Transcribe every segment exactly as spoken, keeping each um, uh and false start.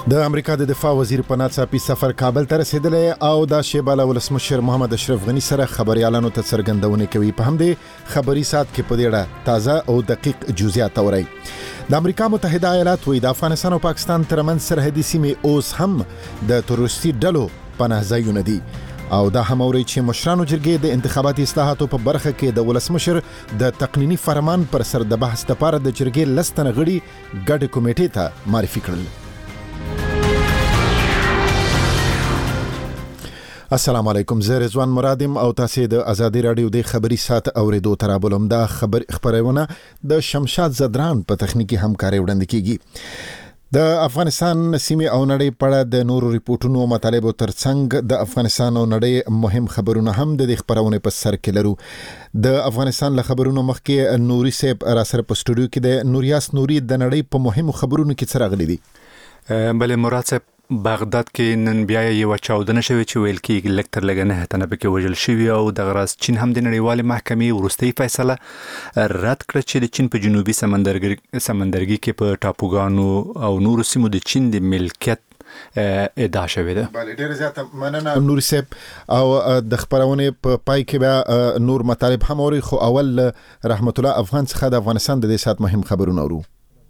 د امریکا د دفاع وزیر په ناڅاپي سفر کابل ته رسیدلی او د شیباله ولسمشر محمد اشرف غنی سره خبريالانو ته څرګندونه کوي. په همدې خبري سات کې په دې اړه تازه او دقیق جزئیات اوري. د امریکا متحده ایالات وی د افغانستان او پاکستان ترمنځ سرحدي سیمې اوس هم د تروریستي ډلو پناه ځایونه دي او دا هم اوري چې مشرانو جرګې د انتخاباتي اصلاحاتو په برخه کې د ولسمشر د تقنینی فرمان پر سر د بحث لپاره د جرګې لستنه غړي ګډه کمیټې ته معرفي کړل. السلام علیکم، زه رضوان مرادم او تاسو د ازادي رادیو د خبري سات اوریدو ترابلم دا خبر خبرونه د شمشاد زدران په تخنیکی همکاري وړاندې کیږي. د افغانستان سیمې او نړۍ په اړه د نورو ریپورتونو مطالبه ترڅنګ د افغانستان او نړۍ مهم خبرونه هم د خبرونه په سر کې لرو. د افغانستان له خبرونو مخکې نوري صاحب را سره په سټوډیو کې د نوریاس نوري د نړۍ په مهمو خبرونو کې څه راغلي دي؟ بله مراد صاحب، بغداد کې نن بیا یو چاودنه شوې چې ویل کېږي لږ تر لږه نه تنه پکې وژل شوي او دغه راز چین هم د نړیوالې محکمې وروستۍ فیصله رد کړه چې د چین په جنوبي سمندرګي سمندرګي کې په ټاپوګانو او نورو سیمو د چین د ملکیت ادعا شوې ده. بله، ډېر زیات مننه نوري صاحب. او د خبرونه په پای کې بیا نور مطالب هم اوري، خو اول رحمت الله افغان څخه د افغانستان د دې سات مهم خبرونه اورو.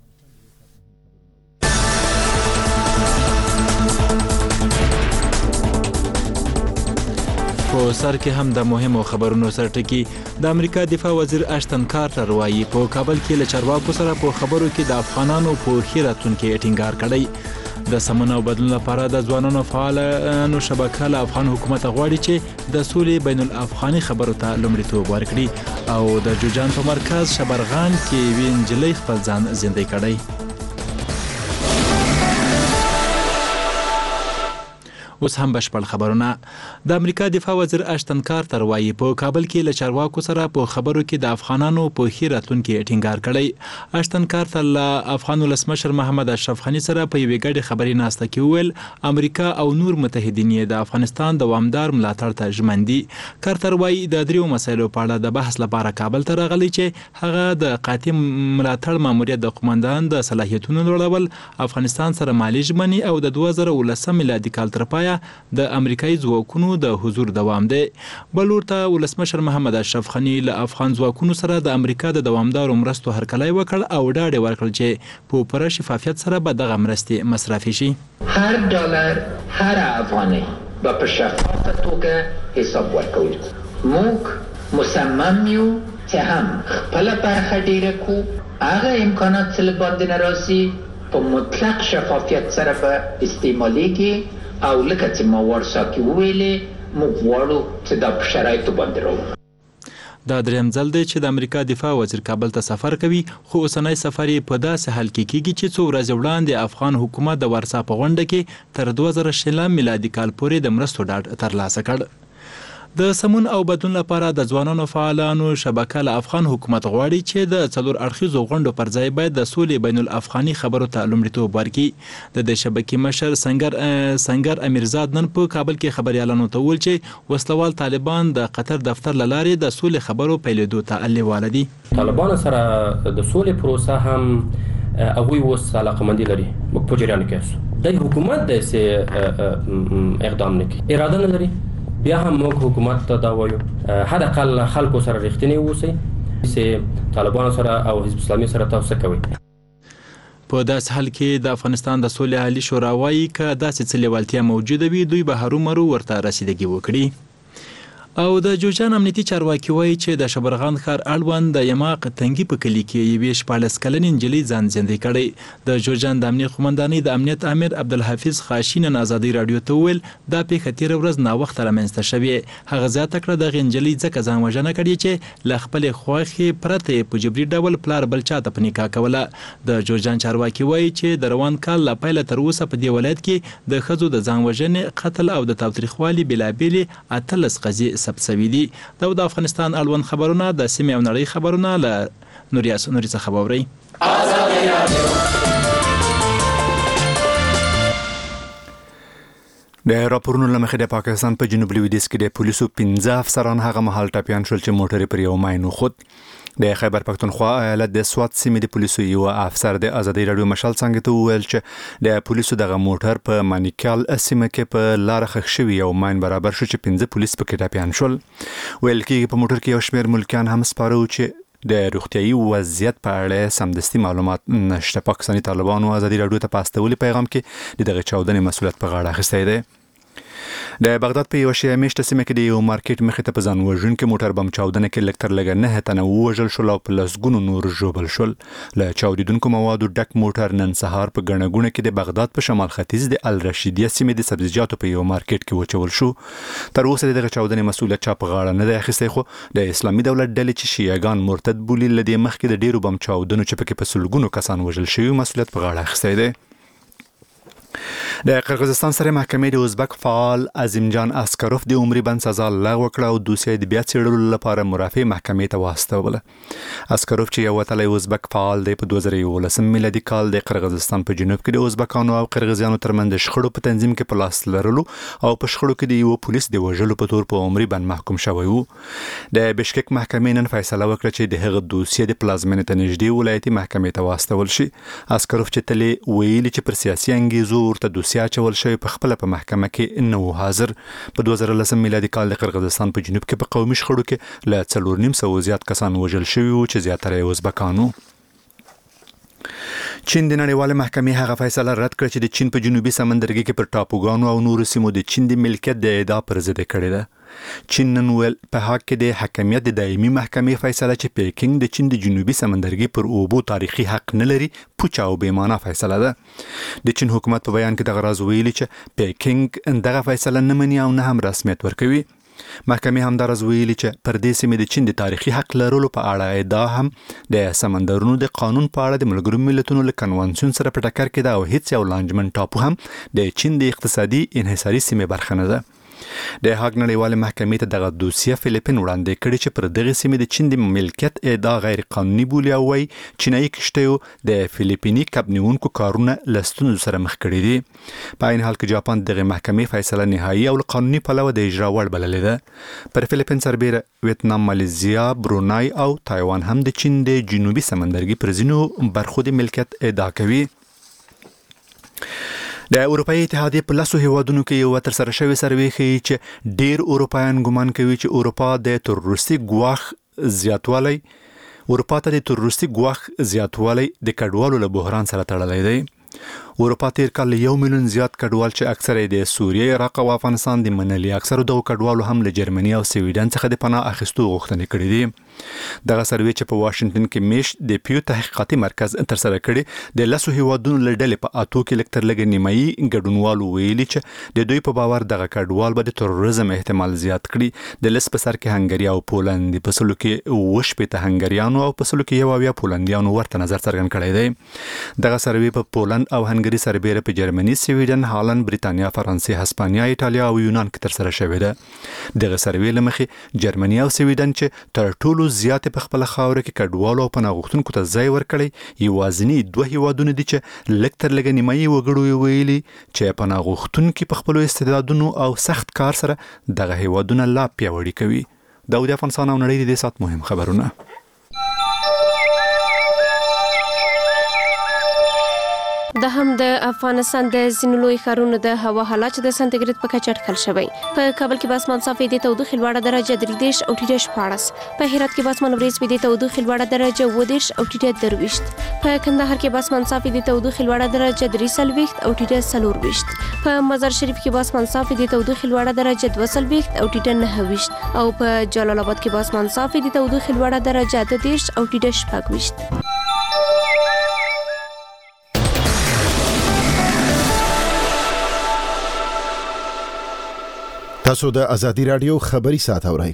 په سر کې هم د مهمو خبرونو سرټکی. د امریکا دفاع وزیر اشتن کارټر وایي په کابل کې له چارواکو سره په خبرو کې د افغانانو په خیراتون کې ټینګار کړی. د سمون او بدلون لپاره د ځوانانو فعالانو شبکه له افغان حکومت غواړي چې د سولې بین الافغاني خبرو ته لومړیتوب ورکړي او د جوجان په مرکز شبرغان کې وینجلې خپل ځان زندې کړی. اوس هم بشپړ خبرونه. د امریکا دفاع وزیر اشتن کارټر وایي په کابل کې له چارواکو سره په خبرو کې د افغانانو په ښې راتلونکي ټینګار کړی. اشتن کارټر له افغان ولسمشر محمد اشرف غنی سره په یوې ګډې خبري ناسته کې وویل امریکا او نور متحدین یې د افغانستان دوامدار ملاتړ ته ژمن دي. کارټر وایي د دریو مسایلو په اړه د بحث لپاره کابل ته راغلی چې هغه د قاطع ملاتړ ماموریت د قومندان د صلاحیتونو لوړول، افغانستان سره مالي ژمنې او د دوه زره ولسم میلادي کال تر پایه د امریکایي ځواکونو د حضور دوام دی. بل ورته ولسمشر محمد اشرف غنی له افغان ځواکونو سره د امریکا د دوامدارو مرستو هرکلی وکړ او ډاډ ورکړ چې په پوره شفافیت سره به دغه مرستې مصرفي شي. هر ډالر هر افغانۍ به په شفافه توګه حساب ورکوي. موږ مصمم یو چې هم خپله برخه ډیره کو، هغه امکانات چې له باندې نه راځي په مطلق شفافیت سره به استعمالیږي او لکه چې ما ورسا کې وویلې موږ غواړو چې دا په شرایطو باندې راوړو. دا دریم ځل دی چې د امریکا دفاع وزیر کابل ته سفر کوي، خو اوسنی سفر یې په داسې حال کې کیږي چې څو ورځې وړاندې افغان حکومت د ورسا په غونډه کې تر دوه زره شلم میلادي کال پورې د مرستو ډاډ ترلاسه کړ. د سمون او بدلون لپاره د ځوانانو فعالانو شبکه له افغان حکومت غواړي چې د څلور اړخیزو غونډو پر ځای باید د سولې بین الافغاني خبرو ته لومړیتوب ورکړي. د دې شبکې مشر سنگر سنگر امیرزاد نن په کابل کې خبريالانو ته وویل چې وسلوال طالبان د قطر دفتر له لارې د سولې خبرو پیلېدو ته لیواله دي. طالبان سره د سولې پروسه هم اوی وس علاقمندي لري په جریان کې. د حکومت د سه اقدام نکي اراده نه لري. بیا هم موږ حکومت ته دا وایو حد اقل خلکو سره رښتینی اوسئ چې طالبانو سره او حزب اسلامي سره تاسو کوي. په داسې حال کې د افغانستان د سولې عالی شورا وایي که داسې څه لیوالتیا موجوده وي دوی به هرومرو ورته رسیدګي وکړي. او د جوجان امنیتي چارواکي وایي چې د شبرغان ښار اړوند د یماق تنګي په کلي کې یوې شپاړس کلنې نجلۍ ځان زندې کړی. د جوجان د امنیت قومندانۍ د امنیت امیر عبدالحفیظ خاشي نن ازادي راډیو ته وویل دا پیښه تېره ورځ ناوخته رامنځته شوې. هغه زیاته کړه دغې نجلۍ ځکه ځان وژنه کړې چې له خپلې خوښې پرته په جبري ډول پلار بل چا ته په نکاح کوله. د جوجان چارواکي وایي چې د روان کال له پیله تر اوسه په دې ولایت کې د ښځو د ځان وژنې، قتل او د تاوتریخوالي بېلابېلې اتلس قضیې ثبت شوي دي. دا د افغانستان اړوند خبرونه د سیمې او نړۍ خبرونه له نوریاس نوري څخه واورئ. د راپورونو له مخې د پاکستان په جنوب لویدیځ کې د پولیسو پنځه افسران هغه مهال ټپیان شول چې موټر پر یو ماین وخوت. د خیبر پښتونخوا ایالت د سوات سیمې د پولیسو یو افسر د ازادي رادیو مشال څنګه ته ویل چې د پولیسو دغه موټر په مانیکال سیمه کې په لار خښ شوی او ماین برابر شو چې پنځه پولیس پکې ټاپیان شول. ویل کېږي په موټر کې یو شمېر ملکیان هم سپاره و چې د روغتیايي وضعیت په اړه سمدستي معلومات نشته. پاکستاني طالبانو ازادي رادیو ته په استولي پیغام کې د دغه چاودنې مسؤلیت په غاړه اخیستی دی. د بغداد په یو شیعه میشته سیمه کې د یو مارکیټ مخې ته په ځان وژونکي موټر بم چاودنه کې لږ تر لږه نه تنه ووژل شول او په لسګونو نور ژوبل شل. له چاودیدونکو موادو ډک موټر نن سهار په ګڼه ګوڼه کې د بغداد په شمال ختیځ د الرشیدیه سیمې د سبزیجاتو په یو مارکیټ کې وچول شو. تر اوسه دغه چاودنې مسؤلیت چا په غاړه نه دی اخیستی، خو د اسلامي دولت ډلې چې شیعهګان مرتد بولي له دې مخکې د ډیرو بم چاودنو چې پکې په سلګونو کسان وژل شوي مسؤلیت په غاړه اخیستی دی. د قرغیزستان سره محکمې د ازبک فعال عظیم جان اسکروف د عمري بند سزا لغوه کړه او دوسیه د بیا څېړلو لپاره مرافع محکمې ته واستوله. اسکروف چې یو وتلی ازبک فعال دی په دوه زره یولسم میلادي کال د قرغیزستان په جنوب کې د ازبکانو او قرغیزیانو ترمنځ د شخړو په تنظیم کې په لاس لرلو او په شخړو کې د یو پولیس د وژلو په تور په عمري بند محکوم شوی و. د بشکک محکمې نن فیصله وکړه چې د هغه دوسیه د پلازمینې ته نږدې ولایتي محکمې ته واستول شي. اسکروف چې تلې ویلي چې پر سیاسي انګیزو ورته دوسیه اچول شوی په خپله په محکمه کې نه و حاضر. په دوه زره لسم میلادي کال د قرغیزستان په جنوب کې په قومي شخړو کې له څلور نیم سوه زیات کسان وژل شوي وو چې زیاتره یې ازبکانو. چین د نړیوالې محکمې هغه فیصله رد کړه چې د چین په جنوبي سمندرګي کې پر ټاپوګانو او نورو سیمو د چین د ملکیت د ادعا پر ضد کړې ده. چین نن ویل په حق کې د حکمیت د دایمي محکمې فیصله چې پیکینګ د چین د جنوبي سمندرګي پر اوبو تاریخي حق نه لري پوچه او بې معنا فیصله ده. د چین حکومت په بیان کې دغه راز ویلي چې پیکینګ دغه فیصله نه مني او نه هم رسمیت ورکوي. محکمې همداراز ویلي چې پر دې سیمې د چین د تاریخي حق لرلو په اړه ادعا هم د سمندرونو د قانون په اړه د ملګرو ملتونو له کنوانسیون سره په ټکر کې ده او هیڅ یو لانجمن ټاپو هم د چین د اقتصادي انحصاري سیمې برخه نه ده. د هاګ نړیوالې محکمې ته دغه دوسیه فلیپین وړاندې کړي چې پر دغه سیمې د چین د ملکیت ادعا غیر قانوني بولي او وايي چینایي کشتیو د فلیپیني کب نیونکو کارونه له ستونزو سره مخ کړي دي. په عین حال کې جاپان دغه محکمې فیصله نهایي او له قانوني پلوه د اجرا وړ بللې ده. پر فلیپین سربیره ویتنام، مالیزیا، برونای او تایوان هم د چین د جنوبي سمندرګي پر ځینو برخو د ملکیت ادعا کوي. د اروپایي اتحادیې په لسو هیوادونو کې یو ترسره شوی سروې ښیي چې ډیر اروپایان ګمان کوي چې اروپا د تروریستي ګواښ زیاتوالی اروپا ته د تروریستي ګواښ زیاتوالی د کډوالو له بحران سره تړلی دی. اروپا تیر کال یو میلیون زیات کډوال چې اکثره د سوریه، عراق او افغانستان د منلي اکثرو دغو کډوالو هم له جرمني او سویډن څخه د پناه اخیستو غوښتنې کړې دي. دغه سروې چې په واشنګټن کې میشت د پیو تحقیقاتي مرکز ترسره کړي د لسو هیوادونو له ډلې په اتو کې لږ تر لږه نیمایي ګډونوالو ویلي چې د دوی په باور دغه کډوال به د تروریزم احتمال زیات کړي. د لس په سر کې هنګري او پولند، په سلو کې اووه شپېته هنګریانو او په سلو کې یو اویا پولندیانو ورته نظر څرګند کړی دی. دغه سروې په پولند او هنګري سربیره په جرمني، سویډن، هالند، بریتانیا، فرانسې، هسپانیا، ایټالیا او یونان کې ترسره شوې ده. دغه سروې له مخې جرمني او سویډن چې تر ټولو زیات په خپل خاوره کې کډوالو او پناه غوښتونکو ته ځای ورکړی یوازینی دوه هیوادونه دي چې لږ تر لږه نیمایي وګړو ویلي چې پناه غوښتونکي په خپلو استعدادونو او سخت کار سره دغه هیوادونه لا پیاوړي کوي. دا د افغانستان او نړۍ د دې سات مهم خبرونه. د هم د افغانستان د ځینو لوی ښارونو د هوا حالات چې د سانتیګریډ په کچه اټکل شوی. په کابل کې به اسمان صافي د تودوخې لوړه درجه درې دېرش او ټیټه شپاړس، په هرات کې به اسمان وریځ وي د تودوخې لوړه درجه اووه دېرش او ټیټه درویشت، په کندهار کې به اسمان صافي د تودوخې لوړه درجه درې څلوېښت او ټیټه څلورویشت، په مزار شریف کې به اسمان صافي د تودوخې لوړه درجه دوه څلوېښت او ټیټه نهه ویشت، او په جلال آباد کې به اسمان صافي د تودوخې لوړه درجه اته دېرش او ټیټه شپږ ویشت. تاسو د ازادي رادیو خبري ساعت اورئ.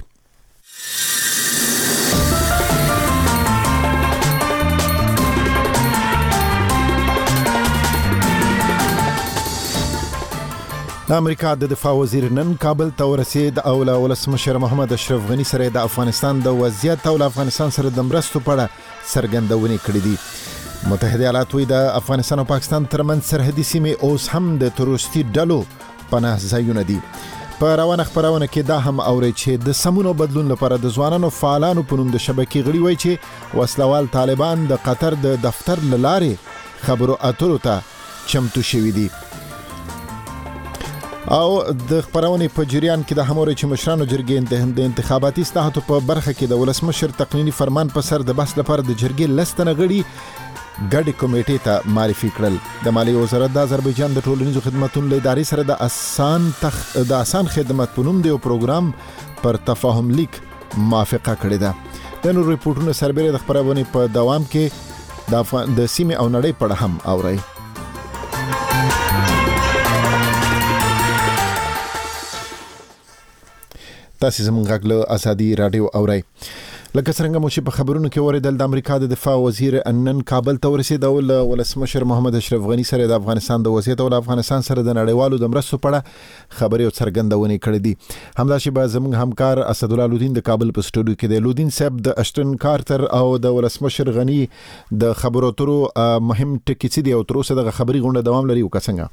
د امریکا د دفاع وزیر نن کابل ته ورسید او له ولسمشر محمد اشرف غنی سره د افغانستان د وضعیت او افغانستان سره د مرستو په اړه څرګندونې کړې دي. متحده ایالات وی د افغانستان او پاکستان ترمنځ سرحدي سیمې اوس هم د تروریستي ډلو پناه ځایونه دي. په روانه خبرونه کې دا هم اوري چې د سمونو بدلون لپاره د ځوانانو فعالانو په نوم د شبکې غړي وایي چې وسلوال طالبان د قطر د دفتر لارې خبرو اترو ته چمتو شوي دي. او د خبرونه په جریان کې د هموري چې مشرانو جرګې د انتخاباتي اصلاحاتو په برخه کې د ولسمشر تقنینی فرمان په سر د بحث لپاره د جرګې لستنه غړي ګډي کمیټې ته معرفي کړل. د مالیې وزارت د آذربایجان د ټولنیزو خدماتو ادارې سره د آسان تخ د آسان خدمات په نوم د پروګرام پر تفاهم لیک موافقه کړې ده. د نور ریپورتونو سربېره د خبرونه په دوام کې د د سیمې او نړۍ په اړه هم اوري. تاسو زموږ غږ له ازادي رادیو اوري. لکه څنګه مو چې په خبرونو کې اوریدل د امریکا د دفاع وزیر نن کابل ته ورسېد او ولسمشر محمد اشرف غنی سره د افغانستان د وضعیت او د افغانستان سره د نړیوالو د مرستو په اړه خبرې او څرګندونې کړې دي. همداسې به زموږ همکار اسدالله لودین د کابل په سټوډیو کې د لودین صاحب د اشتن کارتر او د ولسمشر غنی د خبرو اترو مهم ټکي څه دي او تر اوسه د خبري غونډه دوام لري او څنګه؟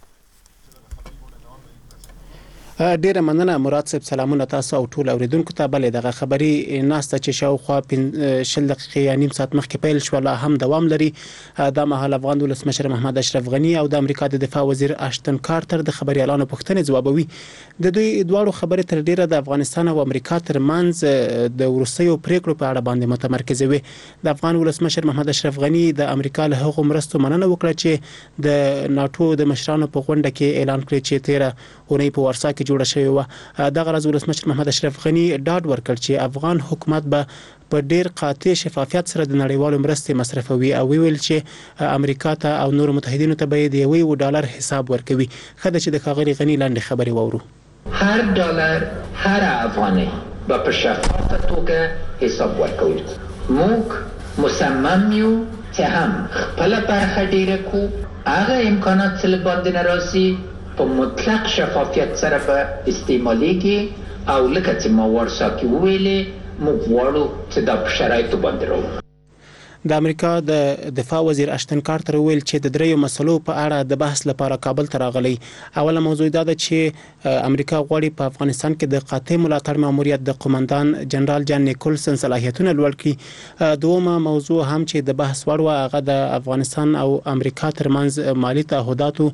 ډیره مننه مراد صاحب. سلامونه تاسو او ټول اوریدونکو ته. بلې دغه خبري ناسته چې شاوخوا شل دقیقې یا نیم ساعت مخکې پیل شو لا هم دوام لري. د مهال افغان ولسمشر محمد اشرف غنی او د امریکا د دفاع وزیر اشتن کارتر د خبريالانو پوښتنې ځوابوي. د دوی دواړو خبرې تر ډیره د افغانستان او امریکا ترمنځ د ورسېو پریکړو په اړه باندې متمرکز وي. د افغان ولسمشر محمد اشرف غنی د امریکا له هغو مرستو مننه وکړه چې د ناتو د مشرانو په غونډه کې اعلان کړی چې تیره اونۍ په ورسا کې جوړه شوې و. دغه ورځ ولسمشر محمد اشرف غنی ډاډ ورکړ چې افغان حکومت به په ډیر قاطع شفافیت سره د نړیوالو مرستې مصرفوي او ویل چې امریکا ته او نور متحدینو ته به د یو ډالر حساب ورکوي. خدای چې د ښاغلي غنی لاندې خبرې وورو. هر ډالر هر افغاني به په شفافه توګه حساب ورکوي. موږ مصمم یو چې هم خپل برخه ډیره کو هغه امکانات چې باندې ناراضي په مطلق شفافیت سره به استعمالېږي او لکه چې ما ورسا کې ویلې موږ غواړو چې دا په شرایطو باندې راوړو. د امریکا د دفاع وزیر اشتن کارتر ویل چې د دریو مسلو په اړه د بحث لپاره کابل ته راغلی. اوله موضوع دا ده چې امریکا غواړي په افغانستان کې د قاطع ملاتړ ماموریت د قومندان جنرال جان نیکولسن صلاحیتونه لوړ کړي. دومره موضوع هم چې د بحث وړ و هغه د افغانستان او امریکا ترمنځ مالی تعهداتو.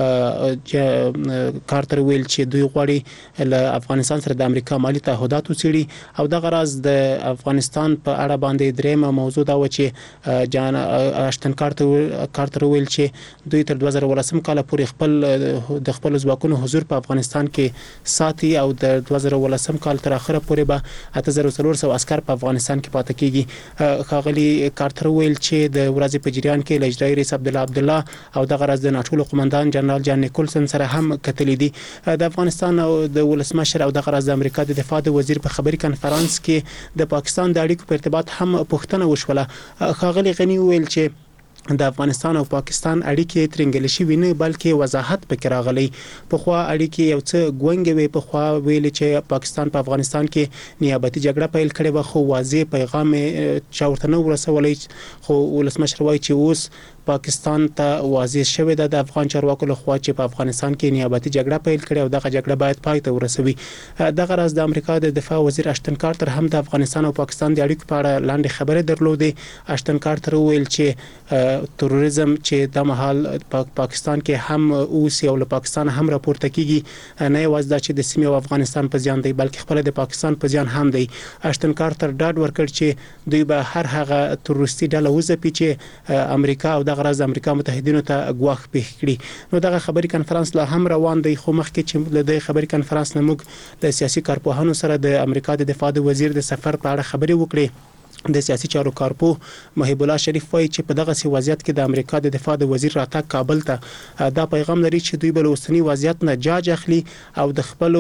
کارتر ویل چې دوی غواړي له افغانستان سره د امریکا مالی تعهداتو څېړي او دغه راز د افغانستان په اړه باندې درېمه موضوع دا و چې جان اشتن کارتر کارتر ویل چې دوی تر دوه زره ولسم کال پورې خپل د خپل ځواکونو حضور په افغانستان کې ساتي او د دوه زره ولسم کال تر اخره پورې به اته زره څلور سوه عسكر په افغانستان کې پاتې کیږي. ښاغلي کارتر ویل چې د ورځې په جریان کې له اجرایي رئیس عبد الله عبد الله او دغه راز د ناټو قومندان جنرال جان نیکولسن سره هم کتلې دي. د افغانستان او د ولسمشر او دغه راز د امریکا د دفاع د وزیر په خبري کانفرنس کې د پاکستان د اړیکو په ارتباط هم پوښتنه وشوله. ښاغلي غنی ویل چې د افغانستان او پاکستان اړیکې ترنګل شوي نه بلکې وضاحت پکې راغلی. په خوا اړیکې یو څه ګونګې وي. په خوا ویل چې پاکستان په افغانستان کې نیابتي جګړه پیل کړې و خو واضح پیغام چاورته نه ورسولای. خو ولسمشر وایي چې اوس پاکستان ته واضح شوی ده د افغان چارواکو له خوا چې په افغانستان کې نیابتي جګړه پیل کړې او دغه جګړه باید پای ته ورسوي. دغه راز د امریکا د دفاع وزیر اشتن کارتر هم د افغانستان او پاکستان د اړیکو په اړه لاندې خبرې درلودې. اشتن کارتر ویل چې تروریزم چې د مهال په پاکستان کې هم اوس یو له پاکستان هم راپورته کیږي نه یوازې د چې د سیمې او افغانستان په ځان دی بلکې خپل د پاکستان په ځان هم دی. اشتن کارتر ډاډ ورکړ چې دوی به هر هغه تروریستي ډله وځپي چې امریکا او دغه راز امریکا متحدینو ته غواخ پېښ کړي. نو دغه خبري کانفرنس لا هم روان دی خو مخکې چې له دې خبري کانفرنس نه موږ د سیاسي کارپوهانو سره د امریکا د دفاع د وزیر د سفر په اړه خبرې وکړې. د سیاسي چارو کارپو محب الله شریف وایي چې په دغه سی وضعیت کې د امریکا د دفاع د وزیر راتګ کابل ته دا پیغام لري چې دوی بل اوسنی وضعیت نه جاج اخلي او د خپل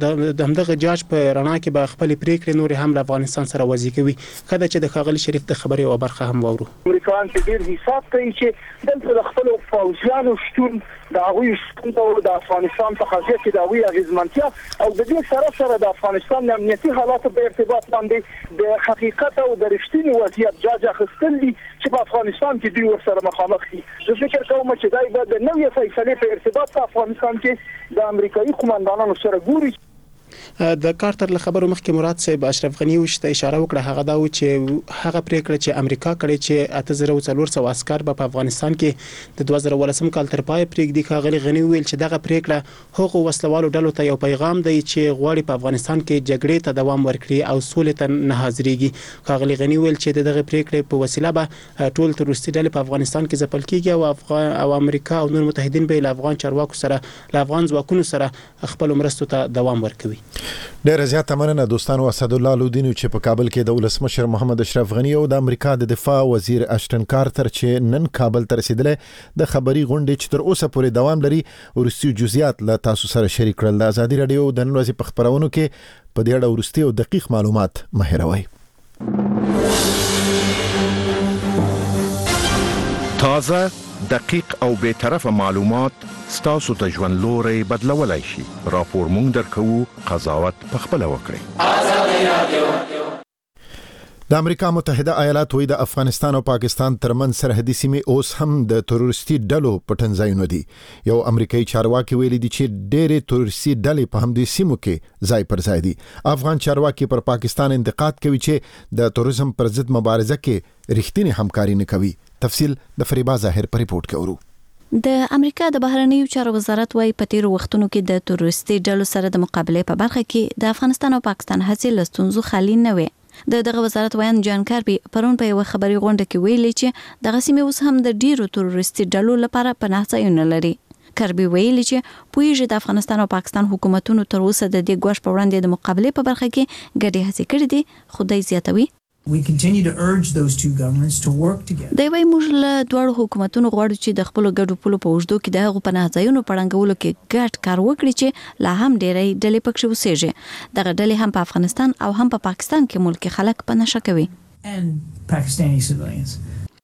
د همدغه جاج په رڼا کې به خپل پریکړې نور هم له افغانستان سره وضعي کوي. کله چې د ښاغلي شریف د خبرې او برخه هم وورو. امریکایان چې ډیر حساب کوي چې دلته د خپل فوجیانو شتون د هغوی شتون د افغانستان په خاصه کې د هغوی اغیزمنتیا او د دې سره سره د افغانستان د امنیتي حالاتو په ارتباط باندې د حقیقت او د رښتینی وضعیت جاج اخیستل دي چې په افغانستان کې دوی ورسره مخامخ دي. زه فکر کوم چې دا د نوې فیصلې په ارتباط په افغانستان کې د امریکایي قومندانانو سره ګوري. د کارتر له خبرو مخکې مراد صاحب اشرف غنی وشته اشاره وکړه هغه دا و چې هغه پریکړه چې امریکا کړې چې اته زره څلور سوه عسكر په افغانستان کې د دوه زره ولسم کال تر پای پریکړه کاغلی غنی ویل چې دغه پریکړه هغو وسلوالو ډلو ته یو پیغام دی چې غواړي په افغانستان کې جګړې ته دوام ورکړي او سولې ته نه حاضرېږي کاغلی غنی ویل چې دغه پریکړه په وسیله به ټول تروریستي ډلې په افغانستان کې ځپل کیږي او افغان او امریکا او نور متحدین به له افغان چارواکو سره له افغان ځواکونو سره خپل مرستو ته دوام ورکوي. ډېر زیات مننه دوستانو. اسد الله لودین چې په کابل کې د ولسمشر محمد اشرف غنی او د امریکا د دفاع وزیر اشټن کارتر چې نن کابل ته رسیدلې د خبري غونډې چې تر اوسه پورې دوام لري ورستي جزئیات له تاسو سره شریک کړل. د ازادي رادیو د نن ورځې په خبرونو کې په دې اړه ورستي او دقیق معلومات مهیروي. تازه دقیق او به طرفه معلومات ستاسو ته ژوند لوري بدلولای شي. راپور مونږ درکو، قضاوت پخپله وکړئ. ازادي رادیو. د امریکا متحده ایالات وایي د افغانستان او پاکستان ترمن سرحدي سیمې اوس هم د تروریستي ډلو پټنځایونه دي. یو امریکایي چارواکي ویلي دي چې ډېرې تروریستي ډلې په همدې سیمو کې ځای پر ځای دي. افغان چارواکي پر پاکستان انتقاد کوي چې د تروریزم پر ضد مبارزه کې رښتینی همکاري نه کوي. تفصیل د فریبا ظاهر په ریپورت کې ورو. د امریکا د بهرنیو چارو وزارت وايي په تیرو وختونو کې د تروریستي ډلو سره د مقابله په برخه کې د افغانستان او پاکستان هڅې له ستونزو خالي نه وي. د دغه وزارت ویان جان کاربي پرون په یو خبري غونډه کې ویلي چې دغه سیمه اوس هم د ډیرو تروریستي ډلو لپاره پناه ځایونه لري. کاربي ویلي چې پویږي د افغانستان او پاکستان حکومتونو تر اوسه د دې ګواښ په وړاندې د مقابله په برخه کې ګډې هڅې کړې دي. خدای زیاتوي We continue to urge those two governments to work together. دا وایي موږ له دوه حکومتونو غواړو چې د خپل ګډو پولو په وجدو کې د هغو پناه ځایونو پړنګولو کې ګډ کار وکړي چې لا هم ډېرې ډلې پکې اوسېږي. دغه ډلې هم په افغانستان او هم په پاکستان کې ملک خلک په نشه کوي. And Pakistani civilians.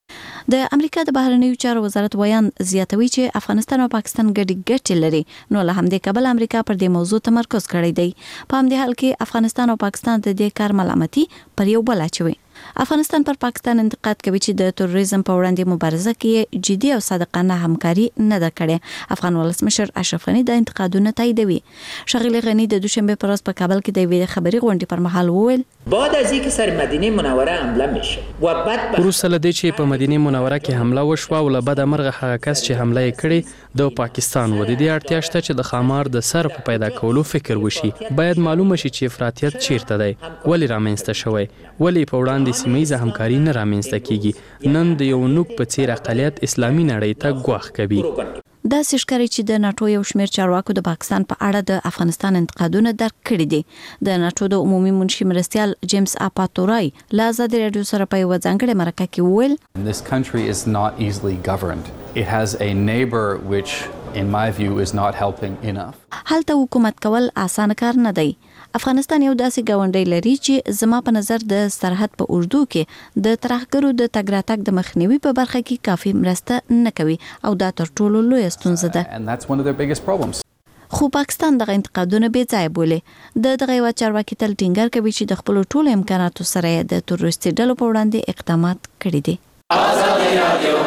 د امریکا د بهرنیو چارو وزارت ویان زیاتوي چې افغانستان او پاکستان ګډي ګټې لري. نو له همدې کبل امریکا پر دې موضوع تمرکز کړی دی. په همدې حال کې افغانستان او پاکستان د دې کار ملامتي پر یو بل اچوي. افغانستان پر پاکستان انتقاد کوي چې د تروریزم په وړاندې مبارزه کې جدي او صادقانه همکاري نه ده کړې. افغان ولسمشر اشرف غنی د انتقادونو تاییدوي. شغیل غنی د دوشنبه پر ورځ په کابل کې د ویډیو خبري غونډې پر مهال وویل بعد از اینکه سر مدینه منوره حمله میشه و بعد وروسته له دې چې په مدینه منوره کې حمله وشوه او له بده مرغه هغه کس چې حمله یې کړې د پاکستان و. د دې اړتیا شته چې د خامار د سر په پیدا کولو فکر وشي. باید معلومه شي چې افراطیت چیرته دی، ولې رامنځته شوی، ولې په وړاندې سیمه همکاري نه رامنځته کیږي. نن د یو نوک په څیر اقلیت اسلامي نړۍ ته ګواښ کوي. دا سشکري چې د ناتو یو شمېر چارواکو د پاکستان په اړه د افغانستان انتقادونه درک کړي دي. د ناتو د عمومي منشي مرستیال جیمز اپاتورای له ازادي رادیو سره په یو ځانګړي مرکه کې وویل This country is not easily governed. It has a neighbor which in my view is not helping enough. هلته حکومت کول آسان کار نه دی. افغانستان یو داسې ګاونډی لري چې زما په نظر د سرحد په اردو کې د ترهګرو د تګ راتګ د مخنیوي په برخه کې کافي مرسته نه کوي او دا تر ټولو لویه ستونزه ده. And that's one of their biggest problems. خو پاکستان دغه انتقادونه بې ځایه بولي. د دغه یو چارواکي تل ټینګار کوي چې د خپل ټولو امکاناتو سره د تروریستي ډلو په وړاندې اقدامات کړي دي. ازادي رادیو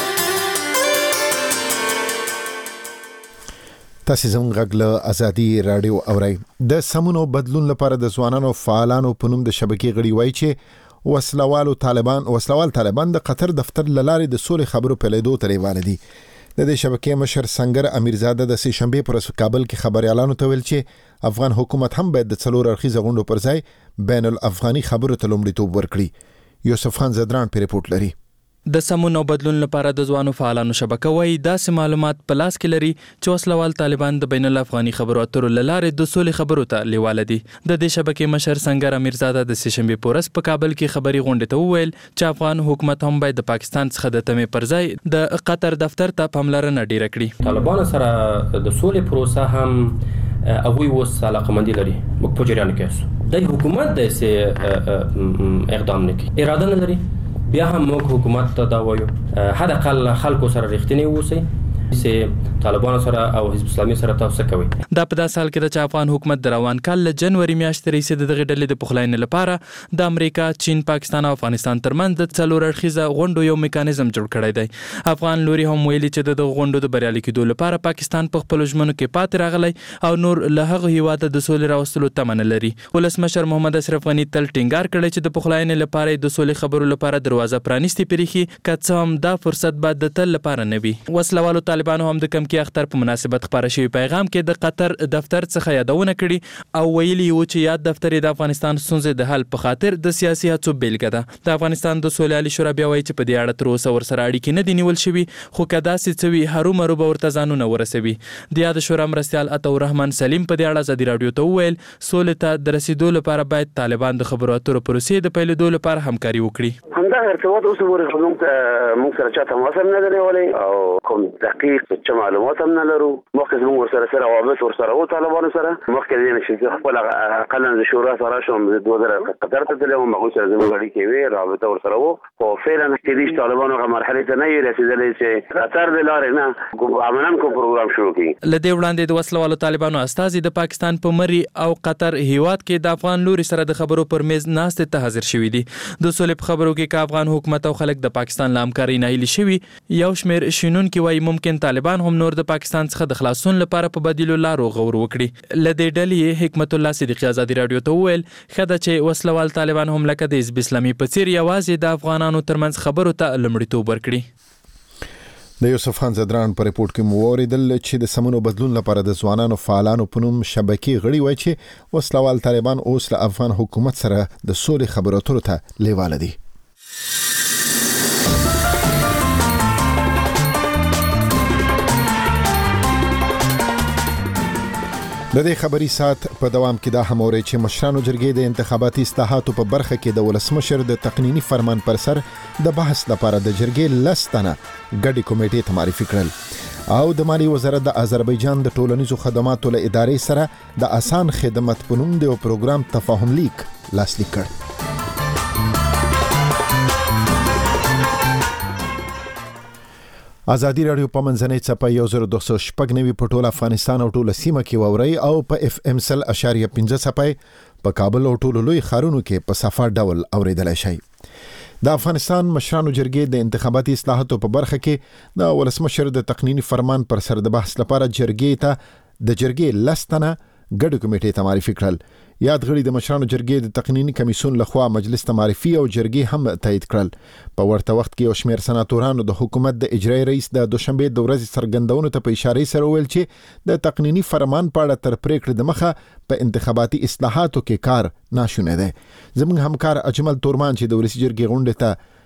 تاسو زموږ غږ له ازادي رادیو اورئ. د سمونو بدلون لپاره د ځوانانو فعالانو په نوم د شبکې غړي وایي چې وسلوالو طالبان وسلوال طالبان د قطر دفتر لارې د سولې خبرو په لیدو ته لیواله دي. د دې شبکې مشر سنگر امیرزاده د سه شنبه پر ورځ کابل کې خبريالانو ته ویل چې افغان حکومت هم باید د څلور اړخیزه غونډو پر ځای بین الافغاني خبرو ته لومړیتوب ورکړي. یوسف خان زدران په ریپورت لري. د سمونو بدلون لپاره د ځوانو فعالانو شبکه وایي داسې معلومات په لاس کې لري چې وسلوال طالبان د بین الافغاني خبرو اترو لارې د سولې خبرو ته لیواله دي. د دې شبکې مشر سنگر امیرزاده د سه شنبه په ورځ په کابل کې خبري غونډه ته وویل چې افغان حکومت هم باید د پاکستان څخه د تمې پر ځای د قطر دفتر ته پاملرنه ډیره کړي. طالبان سره د سولې پروسه هم اوی وس علاقمندي لري. موږ په جریان کې اوسو. د حکومت د سه اقدام نه کوي، اراده نه لري. بیا هم موږ حکومت ته دا وایو حداقل خلکو سره رښتینی اوسئ چې طالبانو سره او حزب اسلامي سره تاسو کوي. دا په داسې حال کې د افغان حکومت د روان کال له جنوري میاشتې راهیسې د دغې ډلې د پخلاینې لپاره د امریکا، چین، پاکستان او افغانستان ترمنځ د څلور اړخیزه غونډو یو میکانیزم جوړ کړی دی. افغان لوري هم ویلي چې د دغو غونډو د بریالي کېدو لپاره پاکستان په خپلو ژمنو کې پاتې راغلی او نور له هغه هیواده د سولې راوستلو تمه نه لري. ولسمشر محمد اشرف غني تل ټینګار کړی چې د پخلاینې لپاره د سولې خبرو لپاره دروازه پرانیستې پرېښي، که څه هم دا فرصت به د تل لپاره نه وي. وسلوالو طالبانو هم د کمکي اختر په مناسبت خپاره شوي پیغام کې د قطر دفتر څخه یادونه کړې او ویلي و چې یاد دفتر د افغانستان ستونزې د حل په خاطر د سیاسي هڅو بیلګه ده. د افغانستان د سولې عالي شورا بیا وایي چې په دې اړه تر اوسه ورسره اړیکې نه دي نیول شوي، خو که داسې څه وي هرومرو به ورته ځانونه ورسوي. د یاد شورا مرستیال عطاالرحمن سلیم په دې اړه ازادي راډیو ته وویل سولې ته د رسیدو لپاره باید طالبان د خبرو اترو پروسې د پیلېدو لپاره همکاري وکړي. همدغه ارتباط اوس ورته موږ ته موږ سره چا تماس هم نه دی نیولی او کوم دقیق څه معلومات هم نه لرو. مخکې زموږ ورسره سره روابط ورسره و طالبانو سره مخکې د دې نه چې خپل اقلا د شورا سره شوم د دوه زره قطر ته تللی وم، هغوی سره زموږ اړیکې وې، رابطه ورسره و، خو فعلا کېدای شي طالبانو هغه مرحلې ته نه وي رسېدلی چې قطر د لارې نه عملاً کوم پروګرام شروع کړي. له دې وړاندې د وسلوالو طالبانو استازي د پاکستان په مري او قطر هیواد کې د افغان لوري سره د خبرو پر میز ناستې ته حاضر شوي دي. د سولې په خبرو کې که افغان حکومت او خلک د پاکستان له همکارۍ ناهیلي شوي، یو شمېر شنونکي وایي ممکن طالبان هم نور د پاکستان څخه د خلاصون لپاره په بدیلو لارو غور وکړي. له دې ډلې حکمت الله صدیقي ازادي راډیو ته وویل ښه ده چې وسلوال طالبان هم لکه د حزب اسلامي په څېر یوازې د افغانانو ترمنځ خبرو ته لومړیتوب ورکړي. د یوسف خان زدران په ریپورت کې مو واوریدل چې د سمونو بدلون لپاره د ځوانانو فعالانو په نوم شبکې غړي وایي چې وسلوال طالبان اوس له افغان حکومت سره د سولې خبرو اترو ته لیواله دي. د دې خبري سات په دوام کې دا هم اوري چې مشرانو جرګې د انتخاباتي اصلاحاتو په برخه کې د ولسمشر د تقنینی فرمان پر سر د بحث لپاره د جرګې لستنه ګډي کمیټې ته معرفي کړل او د مالی وزارت د آذربایجان د ټولنیزو خدماتو له ادارې سره د آسان خدمت په نوم د پروګرام تفاهم لیک لاسلیک کړ. ازادي راډیو په منځنۍ څپه یو زر دوه سوه شپږ نوي په ټول افغانستان او ټول سیمه کې واوري او په اف ام سل اشاریه پنځه څپه په کابل او ټول لوی ښارونو کې په صفه ډول اوریدلای شي. د افغانستان مشرانو جرګې د انتخاباتي اصلاحاتو په برخه کې د ولسمشر د تقنینی فرمان پر سر د بحث لپاره جرګې ته د جرګې لستنه ګډو کمیټې ته معرفي کړل. یاد غړي د مشرانو جرګې د تقنینی کمیسیون لخوا مجلس ته معرفي او جرګې هم تایید کړل. په ورته وخت کې یو شمېر سناتورانو د حکومت د اجرایي رئیس د دوشنبه د ورځې څرګندونو ته په اشاره سره ویل چې د تقنینی فرمان په اړه تر پریکړې د مخه په انتخاباتي اصلاحاتو کې کار ناشونه ده. زموږ همکار اجمل تورمان چې د ولسی جرګې غونډه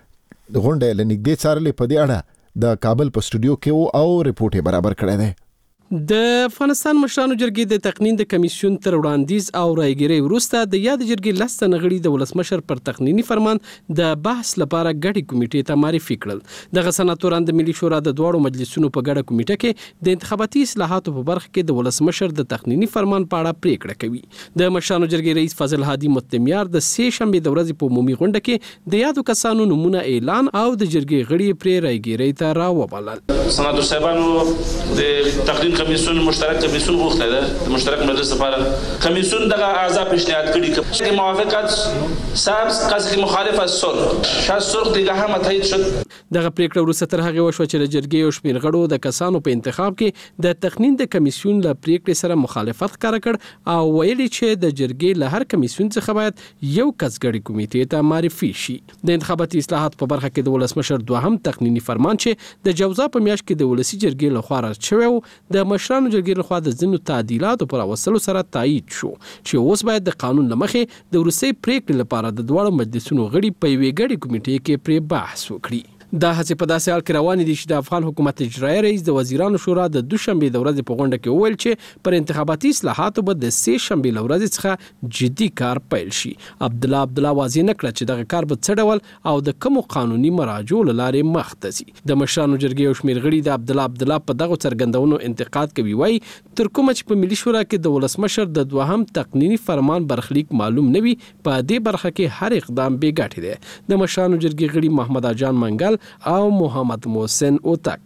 ته غونډه لنګدې څارلې په دې اړه د کابل په سټوډیو کې او ریپورت برابر کړی دی. د افغانستان مشرانو جرګې د تقنین د کمیسیون تر وړاندیز او رایګیرۍ وروسته د یاد جرګې لس تنه غړي د ولسمشر پر تقنینی فرمان د بحث لپاره ګډي کمیټې ته معرفي کړل. دغه سناتوران د ملي شورا د دواړو مجلسونو په ګډه کمیټه کې د انتخاباتي اصلاحاتو په برخه کې د ولسمشر د تقنینی فرمان په اړه پریکړه کوي. د مشرانو جرګې رئیس فاضل هادي متمیار د سه شنبه د ورځې په عمومي غونډه کې د یادو کسانو نمونه اعلان او د جرګې غړي پر رایګیرۍ ته راوبلل. سناتور صاحبانو د تقنین کمیسیون مشترک کمیسیون غوښته ده د مشترک مجلس لپاره کمیسیون دغه اعضا پیشنهاد کړي چې موافقت سبز قصدی مخالف از صلح شاید صلح دیگه هم تایید شد. دغه پریکړه وروسته تر هغه وشو چې د جرګې یو شمېر غړو د کسانو په انتخاب کې د تقنین د کمیسیون له پریکړې سره مخالفت ښکاره کړ او ویلي چې د جرګې له هر کمیسیون څخه باید یو کس ګډي کمیټې ته معرفي شي. د انتخاباتي اصلاحات په برخه کې د ولسمشر دوهم تقنینی فرمان چې د جوزا په میاشت کې د ولسی جرګې لخوا رد شوی و د مشرانو جرګې لخوا د ځینو تعدیلاتو پر راوستلو سره تایید شو چې اوس باید د قانون له مخې د وروستۍ پریکړې لپاره د دواړو مجلسونو غړي په یوې ګډې کمیټې کې پرې بحث وکړي. دا هڅه په داسې حال کې روانې دي چې د افغان حکومت اجرایي رئیس د وزیرانو شورا د دوشنبه د ورځې په غونډه کې وویل چې پر انتخاباتي اصلاحاتو به د سه شنبه له ورځې څخه جدي کار پیل شي. عبد الله عبد الله واضح نکړه چې دغه کار به څه ډول او د کوم قانوني مراجعو لارې مخ ته ځي. د مشرانو جرګې او شمېر غړي د عبد الله عبد الله په دغه څرګندونو انتقاد کوي، وایي تر کومه چې په ملي شورا کې د ولسمشر د دوهم تقنینی فرمان برخلیک معلوم نه وي په دې برخه کې هر اقدام بې ګټې دی. د مشرانو جرګې غړي محمد اجان منګل او محمد محسن اوتک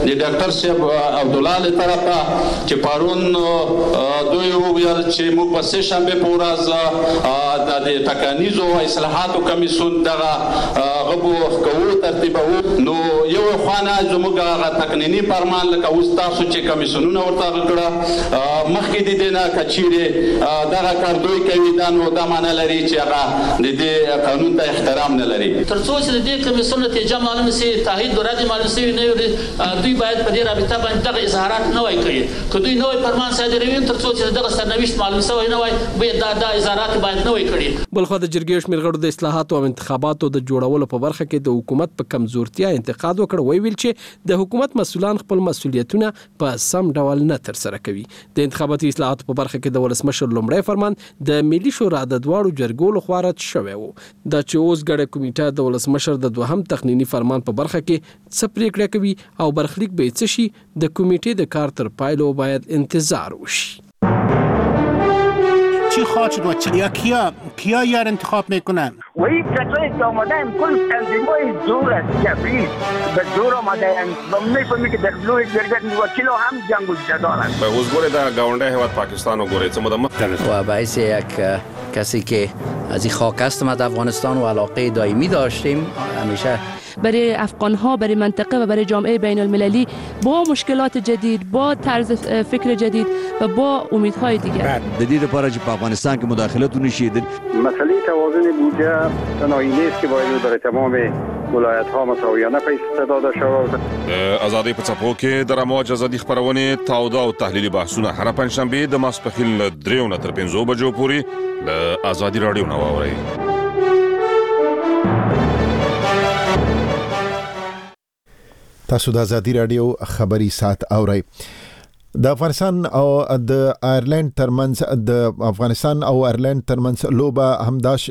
د ډاکټر صاحب عبدالله له طرفه چې پرون دوی وویل چې موږ په سه شنبه په ورځ د ټاکنیزو اصلاحاتو کمیسیون دغه غبو کوو ترتیبوو. نو یو خوانه زموږ هغه تقنینی فرمان لکه اوس تاسو چې کمیسیونونه ورته کړه مخکې د دې نه کچیرې دغه کار دوی کوي دا نو دا معنی لري چې هغه د دې قانون ته احترام نه لري. تر څو چې د دې کمیسیون نتیجه معلومه سي تایید د رد معلومه سي نه دوی باید په دې رابطه باندې دغه اظهارات نه وای کوي. که دوی نوې فرمان صادروي تر څو چې دغه سرنوشت معلوم شوی نه وای به دا د اظهارات باید نه وای کړي. بلخو د جرګې شمیر غړو د اصلاحات او انتخاباتو د جوړولو په برخه کې د حکومت په کمزورتیا انتقاد وکړ. وی ویل چې د حکومت مسؤلان خپل مسؤلیتونه په سم ډول نه تر سره کوي. د انتخاباتي اصلاحاتو په برخه کې د ولسمشر لومړی فرمان د ملي شورا د دواړو جرګو لخوا رد شوی و. د چې اوس ګډه کمیټه د ولسمشر د دوهم تقنینی فرمان په برخه کې څه پریکړه کوي او برخلیک به څه شي د کمیټې د کار تر پایلو باید انتظار وشي. چی خواهد شد و چی؟ یا کیا کیا یار انتخاب میکنن؟ و این کسایی که آمدن کل تنظیمای زور است جبری به زور آمدن و میفهمی که در لوی جرگت وکیل هم جنگ و جدارن. به حضور در گاونده هواد پاکستان و گوره چه مدام و باعث یک کسی که از این خاک هستم از افغانستان و علاقه دائمی داشتیم همیشه برای افغان‌ها برای منطقه و برای جامعه بین المللی با مشکلات جدید با طرز فکر جدید و با امیدهای دیگر. د دې لپاره چې په افغانستان کې مداخلت ونشي مسئله توازن بودجه تنهایی نیست که باید برای تمام ولایت‌ها مساویانه پیسې داده شود. آزادی په څپو کې د رموج ازادي خبرونه تاوده او تحلیلي بحثونه هر پنځشنبه د ماسپخیل دریو نه تر پنځو بجو پورې د آزادي رادیو نو اوري. تاسو د آزادي رادیو خبري سات اورئ. د افغانستان او د آیرلند ترمنځ د افغانستان او آیرلند ترمنځ لوبه همداش